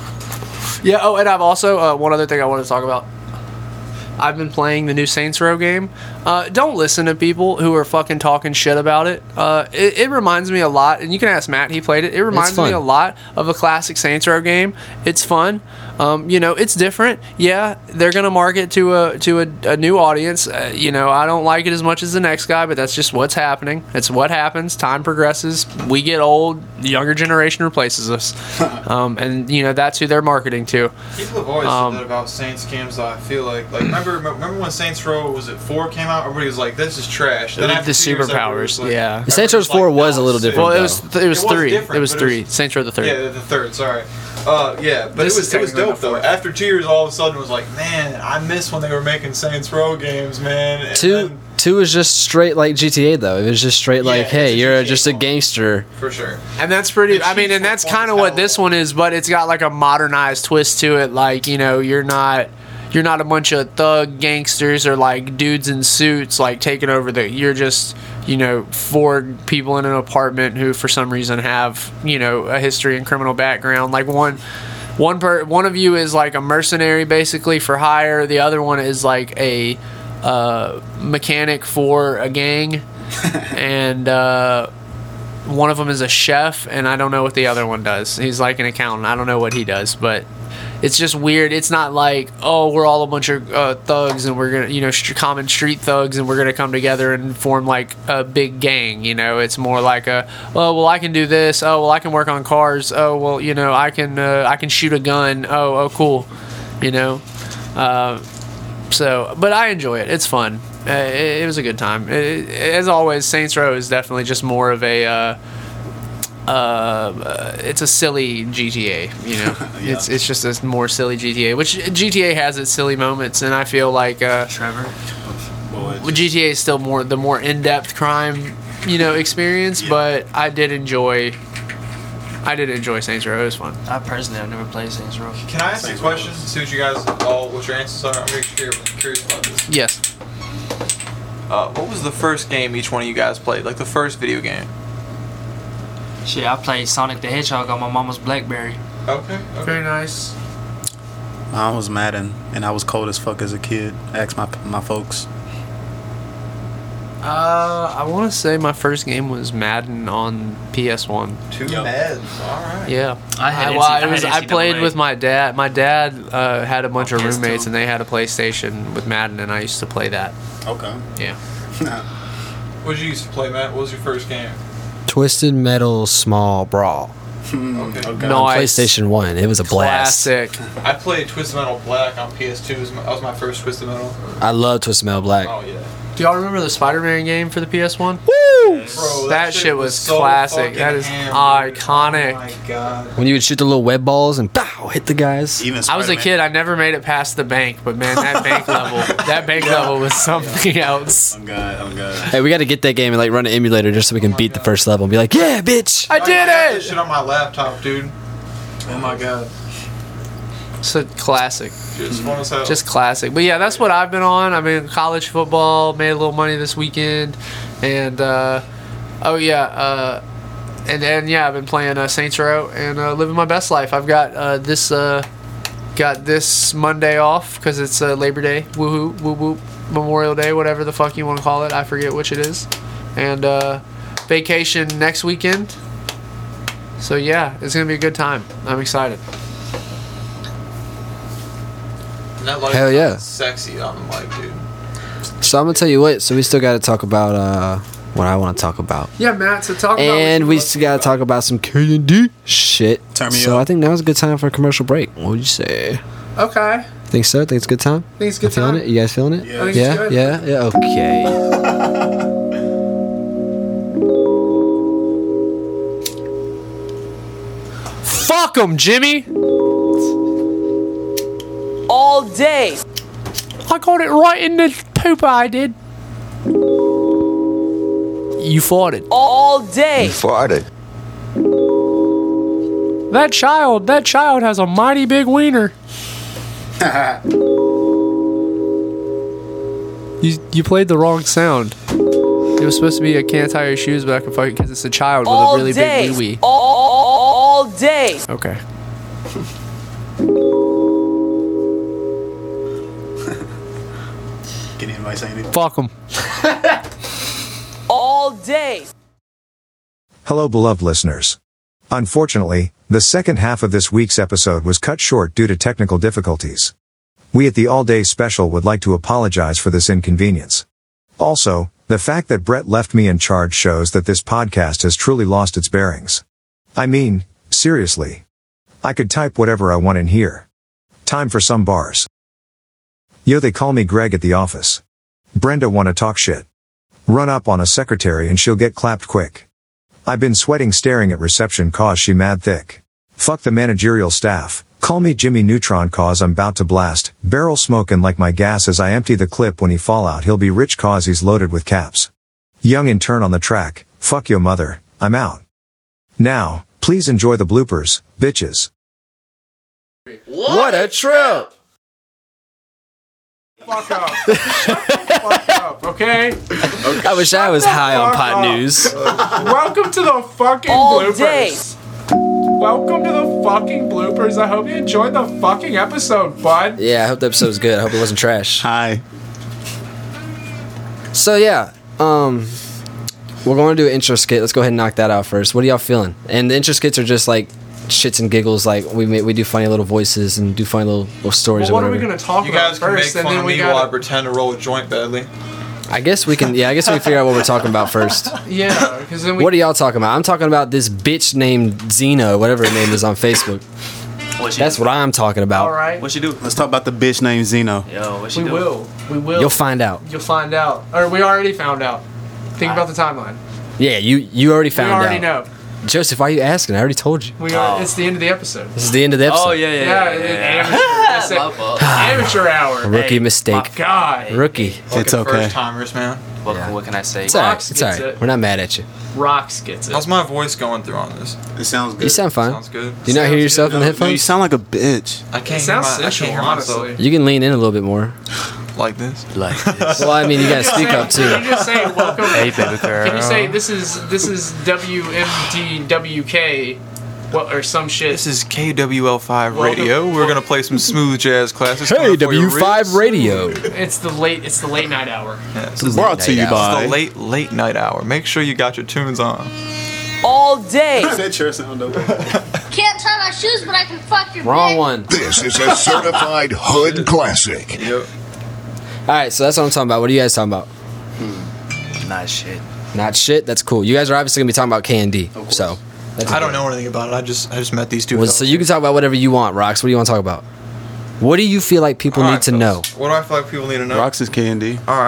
Yeah. Oh, and I've also uh, one other thing I wanted to talk about. I've been playing the new Saints Row game. Uh, don't listen to people who are fucking talking shit about it. Uh, it. It reminds me a lot, and you can ask Matt. He played it. It reminds me fun. a lot of a classic Saints Row game. It's fun. Um, you know, it's different. Yeah, they're gonna market to a to a, a new audience. Uh, you know, I don't like it as much as the next guy, but that's just what's happening. It's what happens. Time progresses. We get old. The younger generation replaces us, um, and you know that's who they're marketing to. People have always Um, said that about Saints games. Though I feel like, like remember, remember when Saints Row was it four came out? Everybody was like, "This is trash." Then The after two years, everybody superpowers, was like- yeah. The Saints Row everybody four like, was "No, a little it's sick." different. Well, it was th- it was It was three. different, It was but it was- three. Saints Row the third. Yeah, the third. Sorry. Uh, yeah, but This it was is it was technically dope the though. fourth. After two years, all of a sudden, it was like, man, I miss when they were making Saints Row games, man. And Two then- two is just straight like G T A though. It was just straight like, Yeah, it's hey, a you're G T A just a clone. gangster. for sure. And that's pretty. The I mean, Chiefs and that's were kind of fun as what hell, this though. one is, but it's got like a modernized twist to it. Like, you know, you're not you're not a bunch of thug gangsters or like dudes in suits like taking over the. You're just, you know, four people in an apartment who for some reason have, you know, a history and criminal background. Like one. One per one of you is like a mercenary basically for hire. The other one is like a uh, mechanic for a gang, and uh, one of them is a chef, and I don't know what the other one does. He's like an accountant. I don't know what he does, but it's just weird. It's not like, oh, we're all a bunch of uh, thugs and we're gonna, you know, st- common street thugs, and we're gonna come together and form like a big gang. You know, it's more like a, oh, well, I can do this. Oh, well, I can work on cars. Oh, well, you know, I can, uh, I can shoot a gun. Oh, oh, cool. You know, uh, so, but I enjoy it. It's fun. Uh, it, it was a good time. It, as always, Saints Row is definitely just more of a. Uh, uh, it's a silly G T A, you know. Yeah. It's it's just a more silly G T A, which G T A has its silly moments, and I feel like uh, Trevor. Boy, G T A is still more the more in-depth crime, you know, experience. Yeah. But I did enjoy, I did enjoy Saints Row. It was fun. I personally have never played Saints Row. Can I ask you a Saints question? Row. See what you guys all what your answers are. I'm really curious, curious about this. Yes. Uh, what was the first game each one of you guys played? Like the first video game? Shit, I played Sonic the Hedgehog on my mama's BlackBerry. Okay. Okay. Very nice. I was Madden, and I was cold as fuck as a kid. Ask my my folks. Uh, I want to say my first game was Madden on P S one. Two Yep. meds. All right. Yeah, I had I, N C well, I it was, had I N C double played A. with my dad. My dad uh, had a bunch Oh, of P S two. roommates, and they had a PlayStation with Madden, and I used to play that. Okay. Yeah. What did you used to play, Matt? What was your first game? Twisted Metal Small Brawl. Okay. Okay. No, On I- PlayStation one. It was a blast. Classic. I played Twisted Metal Black on P S two. It was my- That was my first Twisted Metal. I love Twisted Metal Black. Oh yeah. Do y'all remember the Spider-Man game for the P S one? Woo! Bro, That shit was so classic. fucking That is hammered. iconic. Oh my god. When you would shoot the little web balls and pow, hit the guys. Even I was a Spider-Man. kid. I never made it past the bank, but man, that bank level, that bank level was something else. Oh god, oh god. Hey, we got to get that game and like run an emulator just so we can beat the first level and be like, yeah, bitch. I I got did this it. shit on my laptop, dude. Oh my god. It's a classic. Just fun as hell. Just classic. But yeah, that's what I've been on. I mean, college football, made a little money this weekend, and uh, oh yeah, uh, and then yeah, I've been playing uh, Saints Row and uh, living my best life. I've got uh, this uh, got this Monday off because it's uh, Labor Day, woohoo, woo woo, Memorial Day, whatever the fuck you want to call it. I forget which it is, and uh, vacation next weekend. So yeah, it's gonna be a good time. I'm excited. And that light Hell yeah. is sexy on the mic, dude. So I'm going to tell you what. So we still got to talk about uh, what I want to talk about. Yeah, Matt. So talk about. And we still got to talk about some K and D shit. Turn me so up. I think now's a good time for a commercial break. What would you say? Okay. Think so? Think it's a good time? Think it's a good You feeling time. it? You guys feeling it? Yeah. I think it's Yeah, good. yeah, yeah. Okay. Fuck 'em, Jimmy. All day. I got it right in the pooper, I did. You farted. All day. Farted. That child, that child has a mighty big wiener. you you played the wrong sound. It was supposed to be I can't tie your shoes, but I can fucking because it's a child with All a really day. big wee wee. All, all, all day. Okay. Can anybody say anything? Fuck them. All day. Hello, beloved listeners. Unfortunately, the second half of this week's episode was cut short due to technical difficulties. We at the All Day Special would like to apologize for this inconvenience. Also, the fact that Brett left me in charge shows that this podcast has truly lost its bearings. I mean, seriously. I could type whatever I want in here. Time for some bars. Yo, they call me Greg at the office. Brenda wanna talk shit. Run up on a secretary and she'll get clapped quick. I've been sweating staring at reception cause she mad thick. Fuck the managerial staff. Call me Jimmy Neutron cause I'm bout to blast. Barrel smoking like my gas as I empty the clip when he fall out he'll be rich cause he's loaded with caps. Young intern on the track. Fuck your mother. I'm out. Now, please enjoy the bloopers, bitches. What a trip! Fuck up. Shut the fuck up, okay? I wish I was high on fuck pot up. news. Welcome to the fucking All bloopers. day. Welcome to the fucking bloopers. I hope you enjoyed the fucking episode, bud. Yeah, I hope the episode was good. I hope it wasn't trash. Hi. So yeah, um, we're going to do an intro skit. Let's go ahead and knock that out first. What are y'all feeling? And the intro skits are just like shits and giggles. Like we may, we do funny little voices and do funny little, little stories Well, or what are whatever. we gonna talk You about guys can make first, and fun then of we me while I got pretend to roll a joint badly. I guess we can. Yeah, I guess we can figure out what we're talking about first. yeah, because then we. What are y'all talking about? I'm talking about this bitch named Zeno, whatever her name is on Facebook. What she That's do? what I'm talking about. All right, What she do? Let's talk about the bitch named Zeno. Yo, what she we do? will. We will. You'll find out. You'll find out, or we already found out. Think about the timeline. Yeah, you you already found we already out. know. Joseph, why are you asking? I already told you. We are. Oh. It's the end of the episode. This is the end of the episode. Oh yeah, yeah, Yeah, yeah. yeah, it- yeah. amateur. My fault. Amateur hour. Rookie Hey, mistake. God. Rookie. It's okay. First timers, man. What, Yeah. what can I say? It's alright. Rox It's gets alright. it. We're not mad at you. Rocks gets it. How's my voice going through on this? It sounds good. You sound fine. Sounds good. Do you not hear Sounds yourself good. in the No, you headphones? sound like a bitch. I It can't sounds hear my, I sensual, can't hear myself honestly. You can lean in a little bit more. like this. Like this. Well, I mean, you gotta speak Say- up Can you too. just say welcome? Hey, baby girl. Can you say this is this is W M D W K, what or some shit? This is K W L five Welcome. Radio. We're gonna play some smooth jazz classes. Hey, coming for your W five ribs. Radio. It's the late it's the late night hour. Yeah, this is Brought to you Night by. the late late night hour. Make sure you got your tunes on. All day. That chair sound dope. Can't tie my shoes, but I can fuck your Wrong bitch. one. This is a certified hood classic. Yep. All right, so that's what I'm talking about. What are you guys talking about? Not shit. Not shit. That's cool. You guys are obviously gonna be talking about K and D. So. That's I don't know anything about it. I just I just met these two. Well, fellas. so you can talk about whatever you want, Rox. What do you want to talk about? What do you feel like people All need right, to know? fellas. What do I feel like people need to know? Rox is K and D. All right.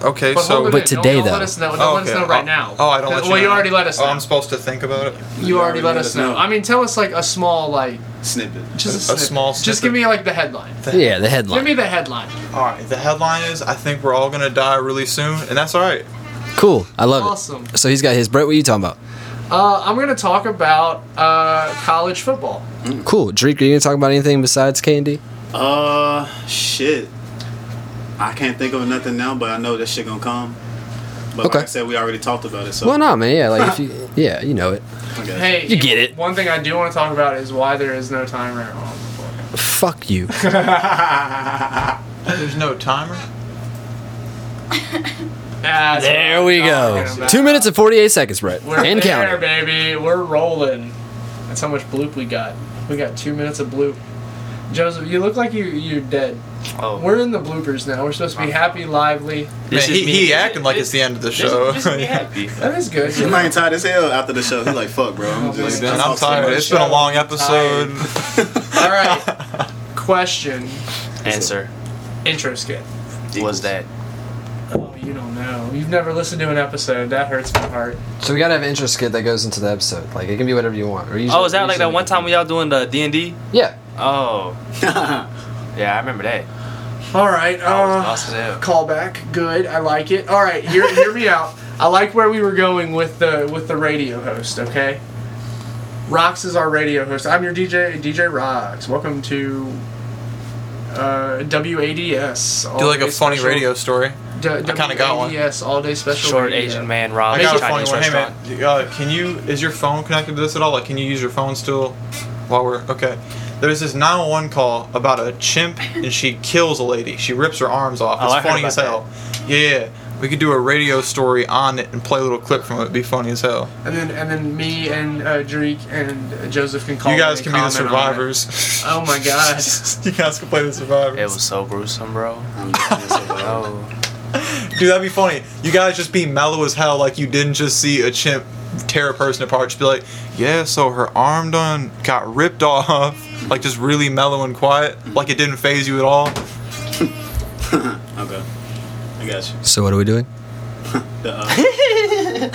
Okay, But so hold it But in. today, don't, don't though. Let us know. Don't Oh, let us okay. know right Oh, now. Oh, I don't let you Well, know. you already let us know. Oh, I'm supposed to think about it. You already let us know. I mean, tell us like a small like Snippet. just a, A snippet. small Just snippet. give me like the headline. Yeah, the Give headline. me the headline. All right, the headline is I think we're all gonna die really soon, and that's all right. Cool. I love Awesome. it. So he's got his. Brett, what are you talking about? Uh, I'm gonna talk about uh, college football. Cool. Drake, are you gonna talk about anything besides K and D? Uh, shit. I can't think of nothing now, but I know that shit gonna come. But Okay. like I said, we already talked about it. So Well, no, man. Yeah, like if you, yeah, you know it. Okay. Hey, You get it. One thing I do want to talk about is why there is no timer on the Fuck you. There's no timer. That's There what we I'm go. talking about. Two minutes and forty-eight seconds, Brett. We're and there, counting. baby. We're rolling. That's how much bloop we got. We got two minutes of bloop. Joseph, you look like you you're dead. Oh. We're in the bloopers now. We're supposed to be happy, lively. Man, he, he acting like it's the end of the show. happy. That is good. He might tired as hell after the show. He's like, fuck, bro. I'm just. Man, I'm tired. It's been a long episode. All right. Question. Answer. Intro skit. What's that? Oh, you don't know. You've never listened to an episode. That hurts my heart. So we gotta have an intro skit that goes into the episode. Like it can be whatever you want. Or usually- Oh, is that like that usually- one time we y'all doing the D and D? Yeah. Oh. Yeah, I remember that. All right. I was Uh, lost as hell. callback. Good. I like it. All right. Hear, hear me out. I like where we were going with the with the radio host. Okay. Rox is our radio host. I'm your D J, D J Rox. Welcome to uh, W A D S. Do like a funny radio story. D- I kind of got one. Yes, all day special. Short radio. Asian man robbed I a got a Chinese funny one. Hey restaurant. man, uh, can you? Is your phone connected to this at all? Like, can you use your phone still while we're okay? There's this nine one one call about a chimp and she kills a lady. She rips her arms off. Oh, It's I heard funny about as hell. Yeah, we could do a radio story on it and play a little clip from it. It'd be funny as hell. And then and then me and uh, Drake and uh, Joseph can call. You guys in can and be the comment on survivors. it. Oh my god. You guys can play the survivors. It was so gruesome, bro. Oh. Dude, that'd be funny. You guys just be mellow as hell, like you didn't just see a chimp tear a person apart. Just be like, yeah, so her arm done got ripped off. Like just really mellow and quiet, like it didn't phase you at all. Okay. I got you. So what are we doing? The, uh,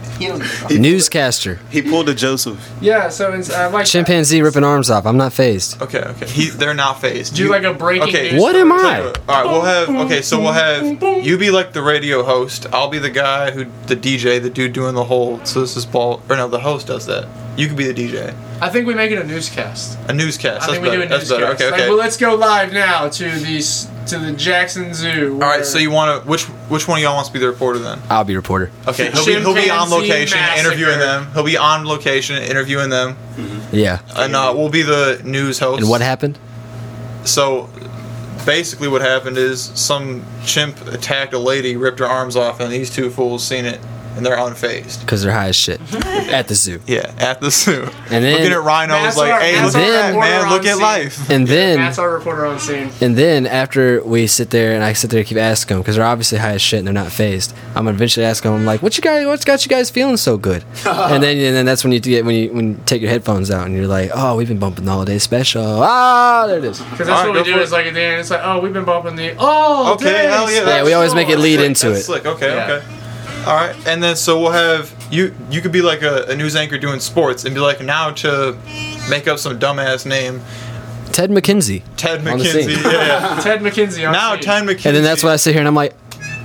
Newscaster. he pulled a Joseph. Yeah. So it's uh, like Chimpanzee ripping arms off. I'm not phased. Okay, okay. He, they're not phased. do like a breaking Okay. news. What am story. I? All right, we'll have. Okay, so we'll have you be like the radio host. I'll be the guy who, the D J, the dude doing the whole. So this is ball. Or no, the host does that. You could be the D J. I think we make it a newscast. A newscast. I That's think we better. do a That's newscast. better. Okay, Like, okay. well, let's go live now to the s- to the Jackson Zoo. All right. So you want to? Which which one of y'all wants to be the reporter then? I'll be reporter. Okay, he'll be he'll be on Chimpanzee location massacre. interviewing them. He'll be on location interviewing them, Yeah. and uh, we'll be the news host. And what happened? So, basically, what happened is some chimp attacked a lady, ripped her arms off, and these two fools seen it, and they're unfazed. Because they're high as shit at the zoo. Yeah, at the zoo. And then- looking at rhinos Matt's like, our- hey, Matt's look our at that, reporter man, on look at scene. life. And then That's our reporter on scene. And then after we sit there and I sit there and keep asking them because they're obviously high as shit and they're not phased. I'm gonna eventually ask them, I'm like, "What you guys? What's got you guys feeling so good?" and then and then that's when you get when you when you take your headphones out and you're like, "Oh, we've been bumping the all day special." Ah, there it is. Because that's All right, what we go do for is it. like at the end, it's like, oh, we've been bumping the oh, Okay, day hell yeah. Yeah, we always make it lead Slick, into that's it. Slick. Okay, Yeah. okay. All right, and then so we'll have you. You could be like a, a news anchor doing sports, and be like, now to make up some dumbass name, Ted McKenzie. Ted On the scene. McKenzie. Yeah. Ted McKenzie on Now scene. Ted McKenzie. And then that's when I sit here and I'm like,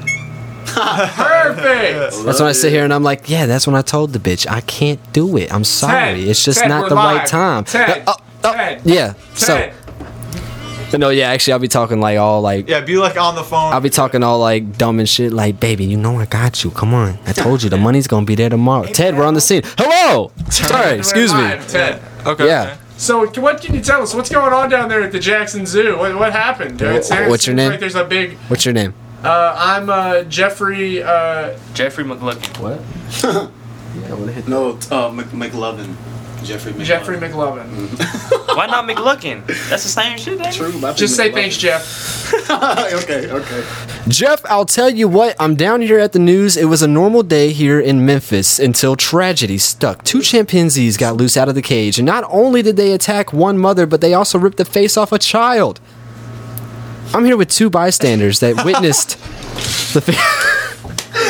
Perfect. that's when I sit here and I'm like, yeah, that's when I told the bitch I can't do it. I'm sorry, Ted, it's just Ted, not we're the right live. time. Ted, Uh, oh, Ted, yeah. So Ted. but no, yeah, actually, I'll be talking like all like. Yeah, be like on the phone. I'll be talking all like dumb and shit, like, baby, you know I got you. Come on. I told you the money's gonna be there tomorrow. Ted, we're on the scene. Hello! Sorry, excuse me. Live, Ted. Okay. Yeah. okay. So what can you tell us? What's going on down there at the Jackson Zoo? What, what happened? Wha- It seems- what's your seems name? Like there's a big. What's your name? Uh, I'm uh, Jeffrey. Uh, Jeffrey McLuckin. What? No, uh, Mc, McLovin. Jeffrey McLovin. Jeffrey McLovin. Why not McLuckin? That's the same shit, ain't it? True. but I think Just say McLovin. thanks, Jeff. okay, okay. Jeff, I'll tell you what, I'm down here at the news. It was a normal day here in Memphis until tragedy struck. Two chimpanzees got loose out of the cage, and not only did they attack one mother, but they also ripped the face off a child. I'm here with two bystanders that witnessed the fa-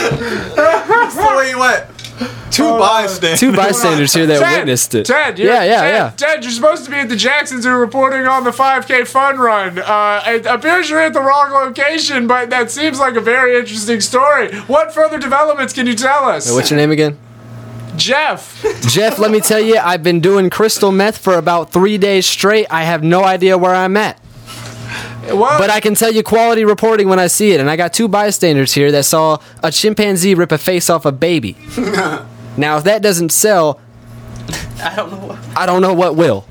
That's the way you went. Two bystanders. Two bystanders here that Ted, witnessed it. Ted, you're, yeah, yeah, Ted, yeah. Ted, you're supposed to be at the Jackson Zoo reporting on the five K fun run. Uh, it appears you're at the wrong location, but that seems like a very interesting story. What further developments can you tell us? What's your name again? Jeff. Jeff, let me tell you, I've been doing crystal meth for about three days straight. I have no idea where I'm at. What? But I can tell you quality reporting when I see it. And I got two bystanders here that saw a chimpanzee rip a face off a baby. Now, if that doesn't sell, I don't know what. I don't know what will.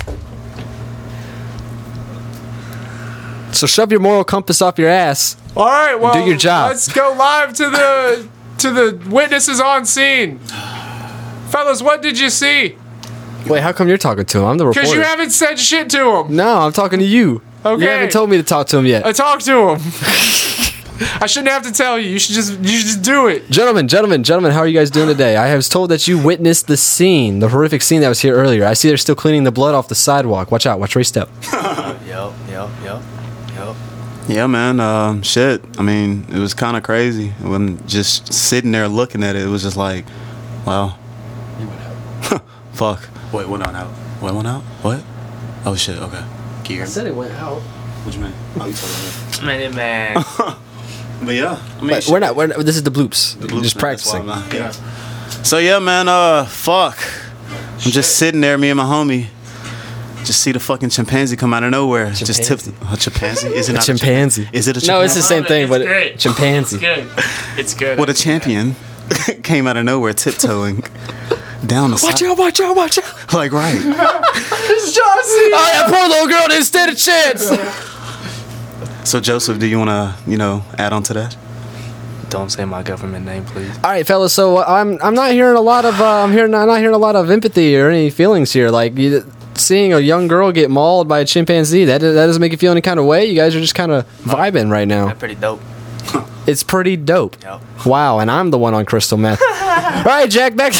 So shove your moral compass off your ass. All right, well, do your job. Let's go live to the to the witnesses on scene. Fellas, what did you see? Wait, how come you're talking to him? I'm the reporter. Because you haven't said shit to him. No, I'm talking to you. Okay. You haven't told me to talk to him yet. I talked to him. I shouldn't have to tell you. You should just you should just do it. Gentlemen, gentlemen, gentlemen, how are you guys doing today? I was told that you witnessed the scene, the horrific scene that was here earlier. I see they're still cleaning the blood off the sidewalk. Watch out. Watch where you step. Yep, yep, yep, yep. Yeah, man. Um, shit. I mean, it was kind of crazy. When just sitting there looking at it, it was just like, wow. You went out. Fuck. Wait, what went out? What went out? What? Oh shit. Okay. Can you hear I me? said it went out. What you mean? Oh, you talking Man, man. But yeah, I mean, Wait, we're not. We're not. This is the bloops. The bloops, Just man, practicing. that's why I'm not- yeah. So yeah, man. Uh, fuck. I'm just sitting there, me and my homie. Just see the fucking chimpanzee come out of nowhere. Just tip a chimpanzee. Is it A not chimpanzee. A chimpanzee? Is it a chimpanzee? No, it's the same thing, but great. chimpanzee. It's good. It's good. What a champion came out of nowhere, tiptoeing down the side. Watch out! Watch out! Watch out! Like right. It's John Cena. Oh, that poor little girl didn't stand a chance. So Joseph, do you want to, you know, add on to that? Don't say my government name, please. All right, fellas. So uh, I'm I'm not hearing a lot of uh, I'm hearing I'm not hearing a lot of empathy or any feelings here. Like you, seeing a young girl get mauled by a chimpanzee, that that doesn't make you feel any kind of way. You guys are just kind of vibing right now. That's pretty dope. It's pretty dope. Yep. Wow, and I'm the one on crystal meth. All right, Jack, back.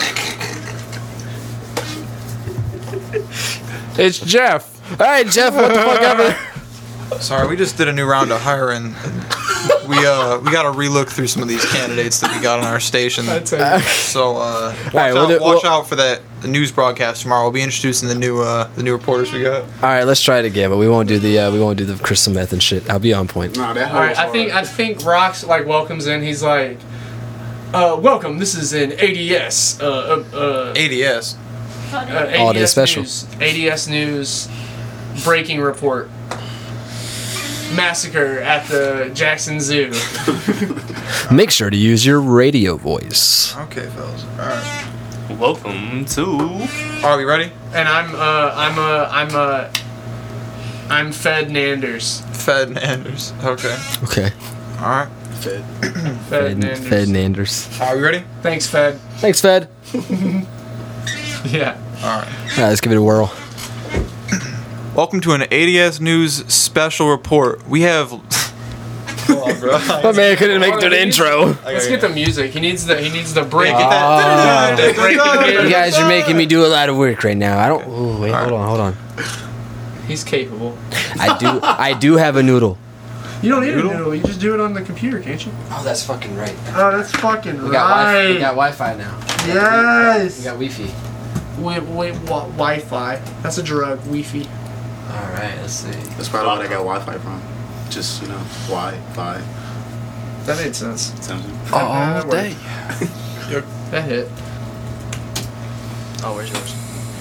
It's Jeff. All right, Jeff. What the fuck ever? Sorry, we just did a new round of hiring. And we uh we got to relook through some of these candidates that we got on our station. So uh, watch, right, we'll out, do- watch we'll- out for that the news broadcast tomorrow. We'll be introducing the new uh the new reporters we got. All right, let's try it again, but we won't do the uh, we won't do the crystal meth and shit. I'll be on point. All right, I think I think Rox like welcomes in. He's like, uh, "Welcome. This is an A D S. Uh, uh, uh, A D S. uh, Holiday A D S special. News, A D S News breaking report. Massacre at the Jackson Zoo." Make sure to use your radio voice. Okay, fellas. All right. Welcome to. Are we ready? And I'm uh I'm uh I'm uh I'm Fed Nanders. Fed Nanders. Okay. Okay. All right. Fed. Fed Fed, Nanders. Fed Nanders. Are we ready? Thanks, Fed. Thanks, Fed. Yeah. All right. All right, let's give it a whirl. Welcome to an A D S News special report. We have. Hold on, bro. My man couldn't make it through the intro. Let's get the music. He needs the he needs the break. Get that. The breaking You guys are making me do a lot of work right now. I don't. Ooh, wait, hold on, hold on. He's capable. I do. I do have a noodle. You don't need a noodle. You just do it on the computer, can't you? Oh, that's fucking right. Oh, that's fucking We got Wi- we got Wi-Fi now. Yes. We got Wi-Fi. Wait, wait, wi- Wi-Fi. That's a drug. Wi-Fi. All right, let's see. That's probably where I got Wi-Fi from. Just, you know, Wi-Fi. That made sense. Sounds All that worked. day. That hit. Oh, where's yours?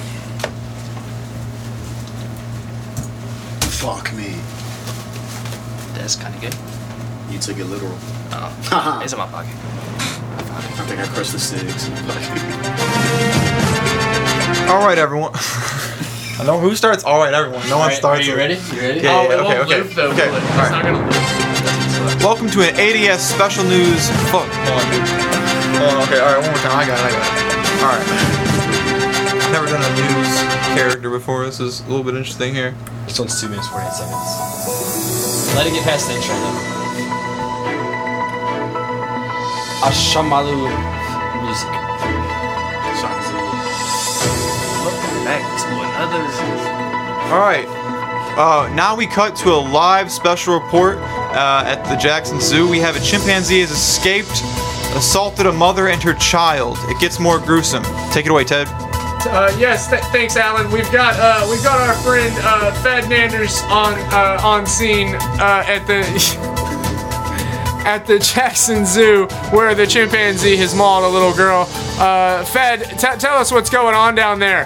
Fuck me. That's kind of good. You took it literal. Oh, it's in my pocket. I think I crushed the six. All right, everyone. I know who starts. All right, everyone. No one Right, starts. Are you it. ready? You ready? Yeah, Oh, yeah, it okay, won't okay, loop, though, okay. will it? All It's right. not gonna loop. Welcome to an A D S special news. Fuck. Hold on, dude. Oh, okay. All right, one more time. I got it. I got it. All right. I've never done a news character before. This is a little bit interesting here. This one's two minutes forty-eight seconds. Let it get past the intro then. Ashamalu music. Welcome back to another. All right. Uh, now we cut to a live special report uh, at the Jackson Zoo. We have a chimpanzee has escaped assaulted a mother and her child. It gets more gruesome. Take it away, Ted. Uh, yes, th- thanks, Alan. We've got uh, we've got our friend uh, Fed Nanders on uh, on scene uh, at the at the Jackson Zoo where the chimpanzee has mauled a little girl. Uh, Fed, t- tell us what's going on down there.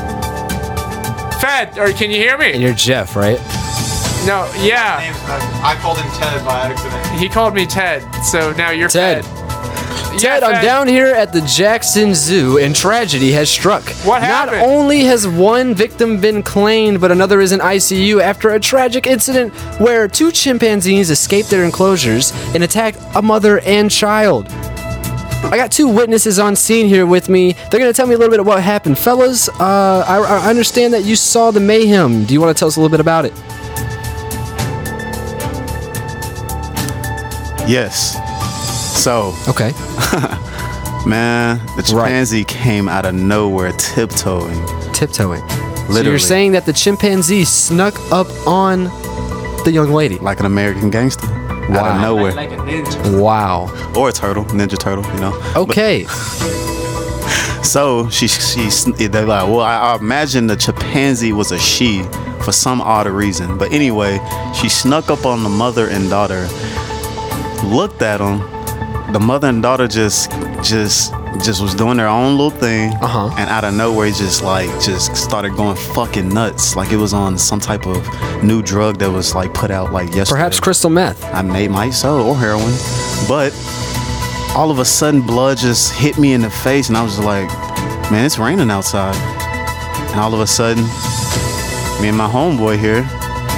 Fed, or can you hear me? And you're Jeff, right? No, yeah. I called him Ted by accident. He called me Ted, so now you're Ted. Fed. Ted, Yeah, I'm Fed. down here at the Jackson Zoo, and tragedy has struck. What happened? Not only has one victim been claimed, but another is in I C U after a tragic incident where two chimpanzees escaped their enclosures and attacked a mother and child. I got two witnesses on scene here with me. They're going to tell me a little bit of what happened. Fellas, uh, I, I understand that you saw the mayhem. Do you want to tell us a little bit about it? Yes. So. Okay. Man, the chimpanzee right. came out of nowhere tiptoeing. Tiptoeing. Literally. So you're saying that the chimpanzee snuck up on the young lady? Like an American gangster. Wow. Out of nowhere. Like, like a ninja. Wow. Or a turtle, ninja turtle, you know. Okay. But, so she, she, they're like, well, I, I imagine the chimpanzee was a she for some odd reason. But anyway, she snuck up on the mother and daughter, looked at them. The mother and daughter just, just, just was doing their own little thing, uh-huh. and out of nowhere, just like, just started going fucking nuts, like it was on some type of new drug that was like put out like yesterday. Perhaps crystal meth. I may might so, or heroin, but all of a sudden, blood just hit me in the face, and I was like, man, it's raining outside, and all of a sudden, me and my homeboy here.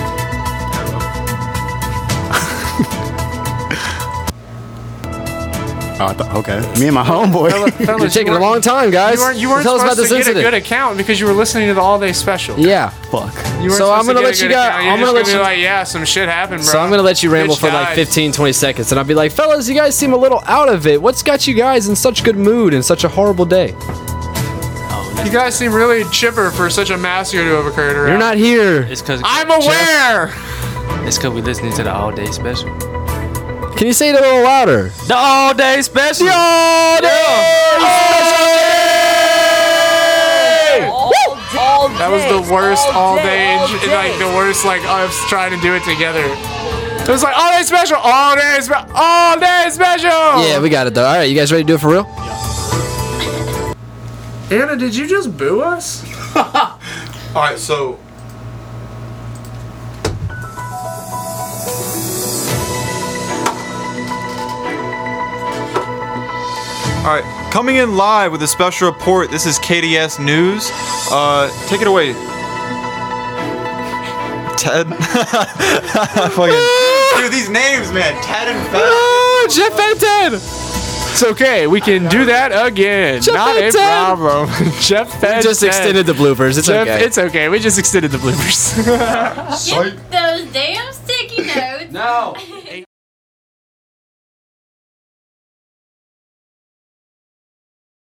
Oh, I thought, okay. Me and my homeboy. Fella, fellas, You're taking you a long time, guys. You weren't, you weren't Tell us supposed about this to get incident. a good account because you were listening to the All Day Special. Yeah. Fuck. You so I'm gonna to let you guys. I'm gonna let you. Be like, yeah, some shit happened, bro. So I'm gonna let you ramble Bitch for like died. fifteen, twenty seconds, and I'll be like, fellas, you guys seem a little out of it. What's got you guys in such good mood and such a horrible day? You guys seem really chipper for such a massacre to have occurred around. You're not here. It's cause I'm aware. Jeff, it's cause we listening to the All Day Special. Can you say it a little louder? The All Day Special. The All Day Special. All, all That was the worst all, all day, day, all and, day. like the worst, like us trying to do it together. It was like all day special, all day special, all day special. Yeah, we got it though. All right, you guys ready to do it for real? Anna, did you just boo us? All right, so. All right, coming in live with a special report. This is K D S News. Uh, take it away, Ted. Fucking, dude, these names, man. Ted and Fed. Oh, Jeff and Ted. It's okay, we can do that again. Jeff Not a and Ted. problem. Jeff Fed We just Ted. extended the bloopers. It's Jeff, okay. It's okay. We just extended the bloopers. Get those damn sticky notes. No.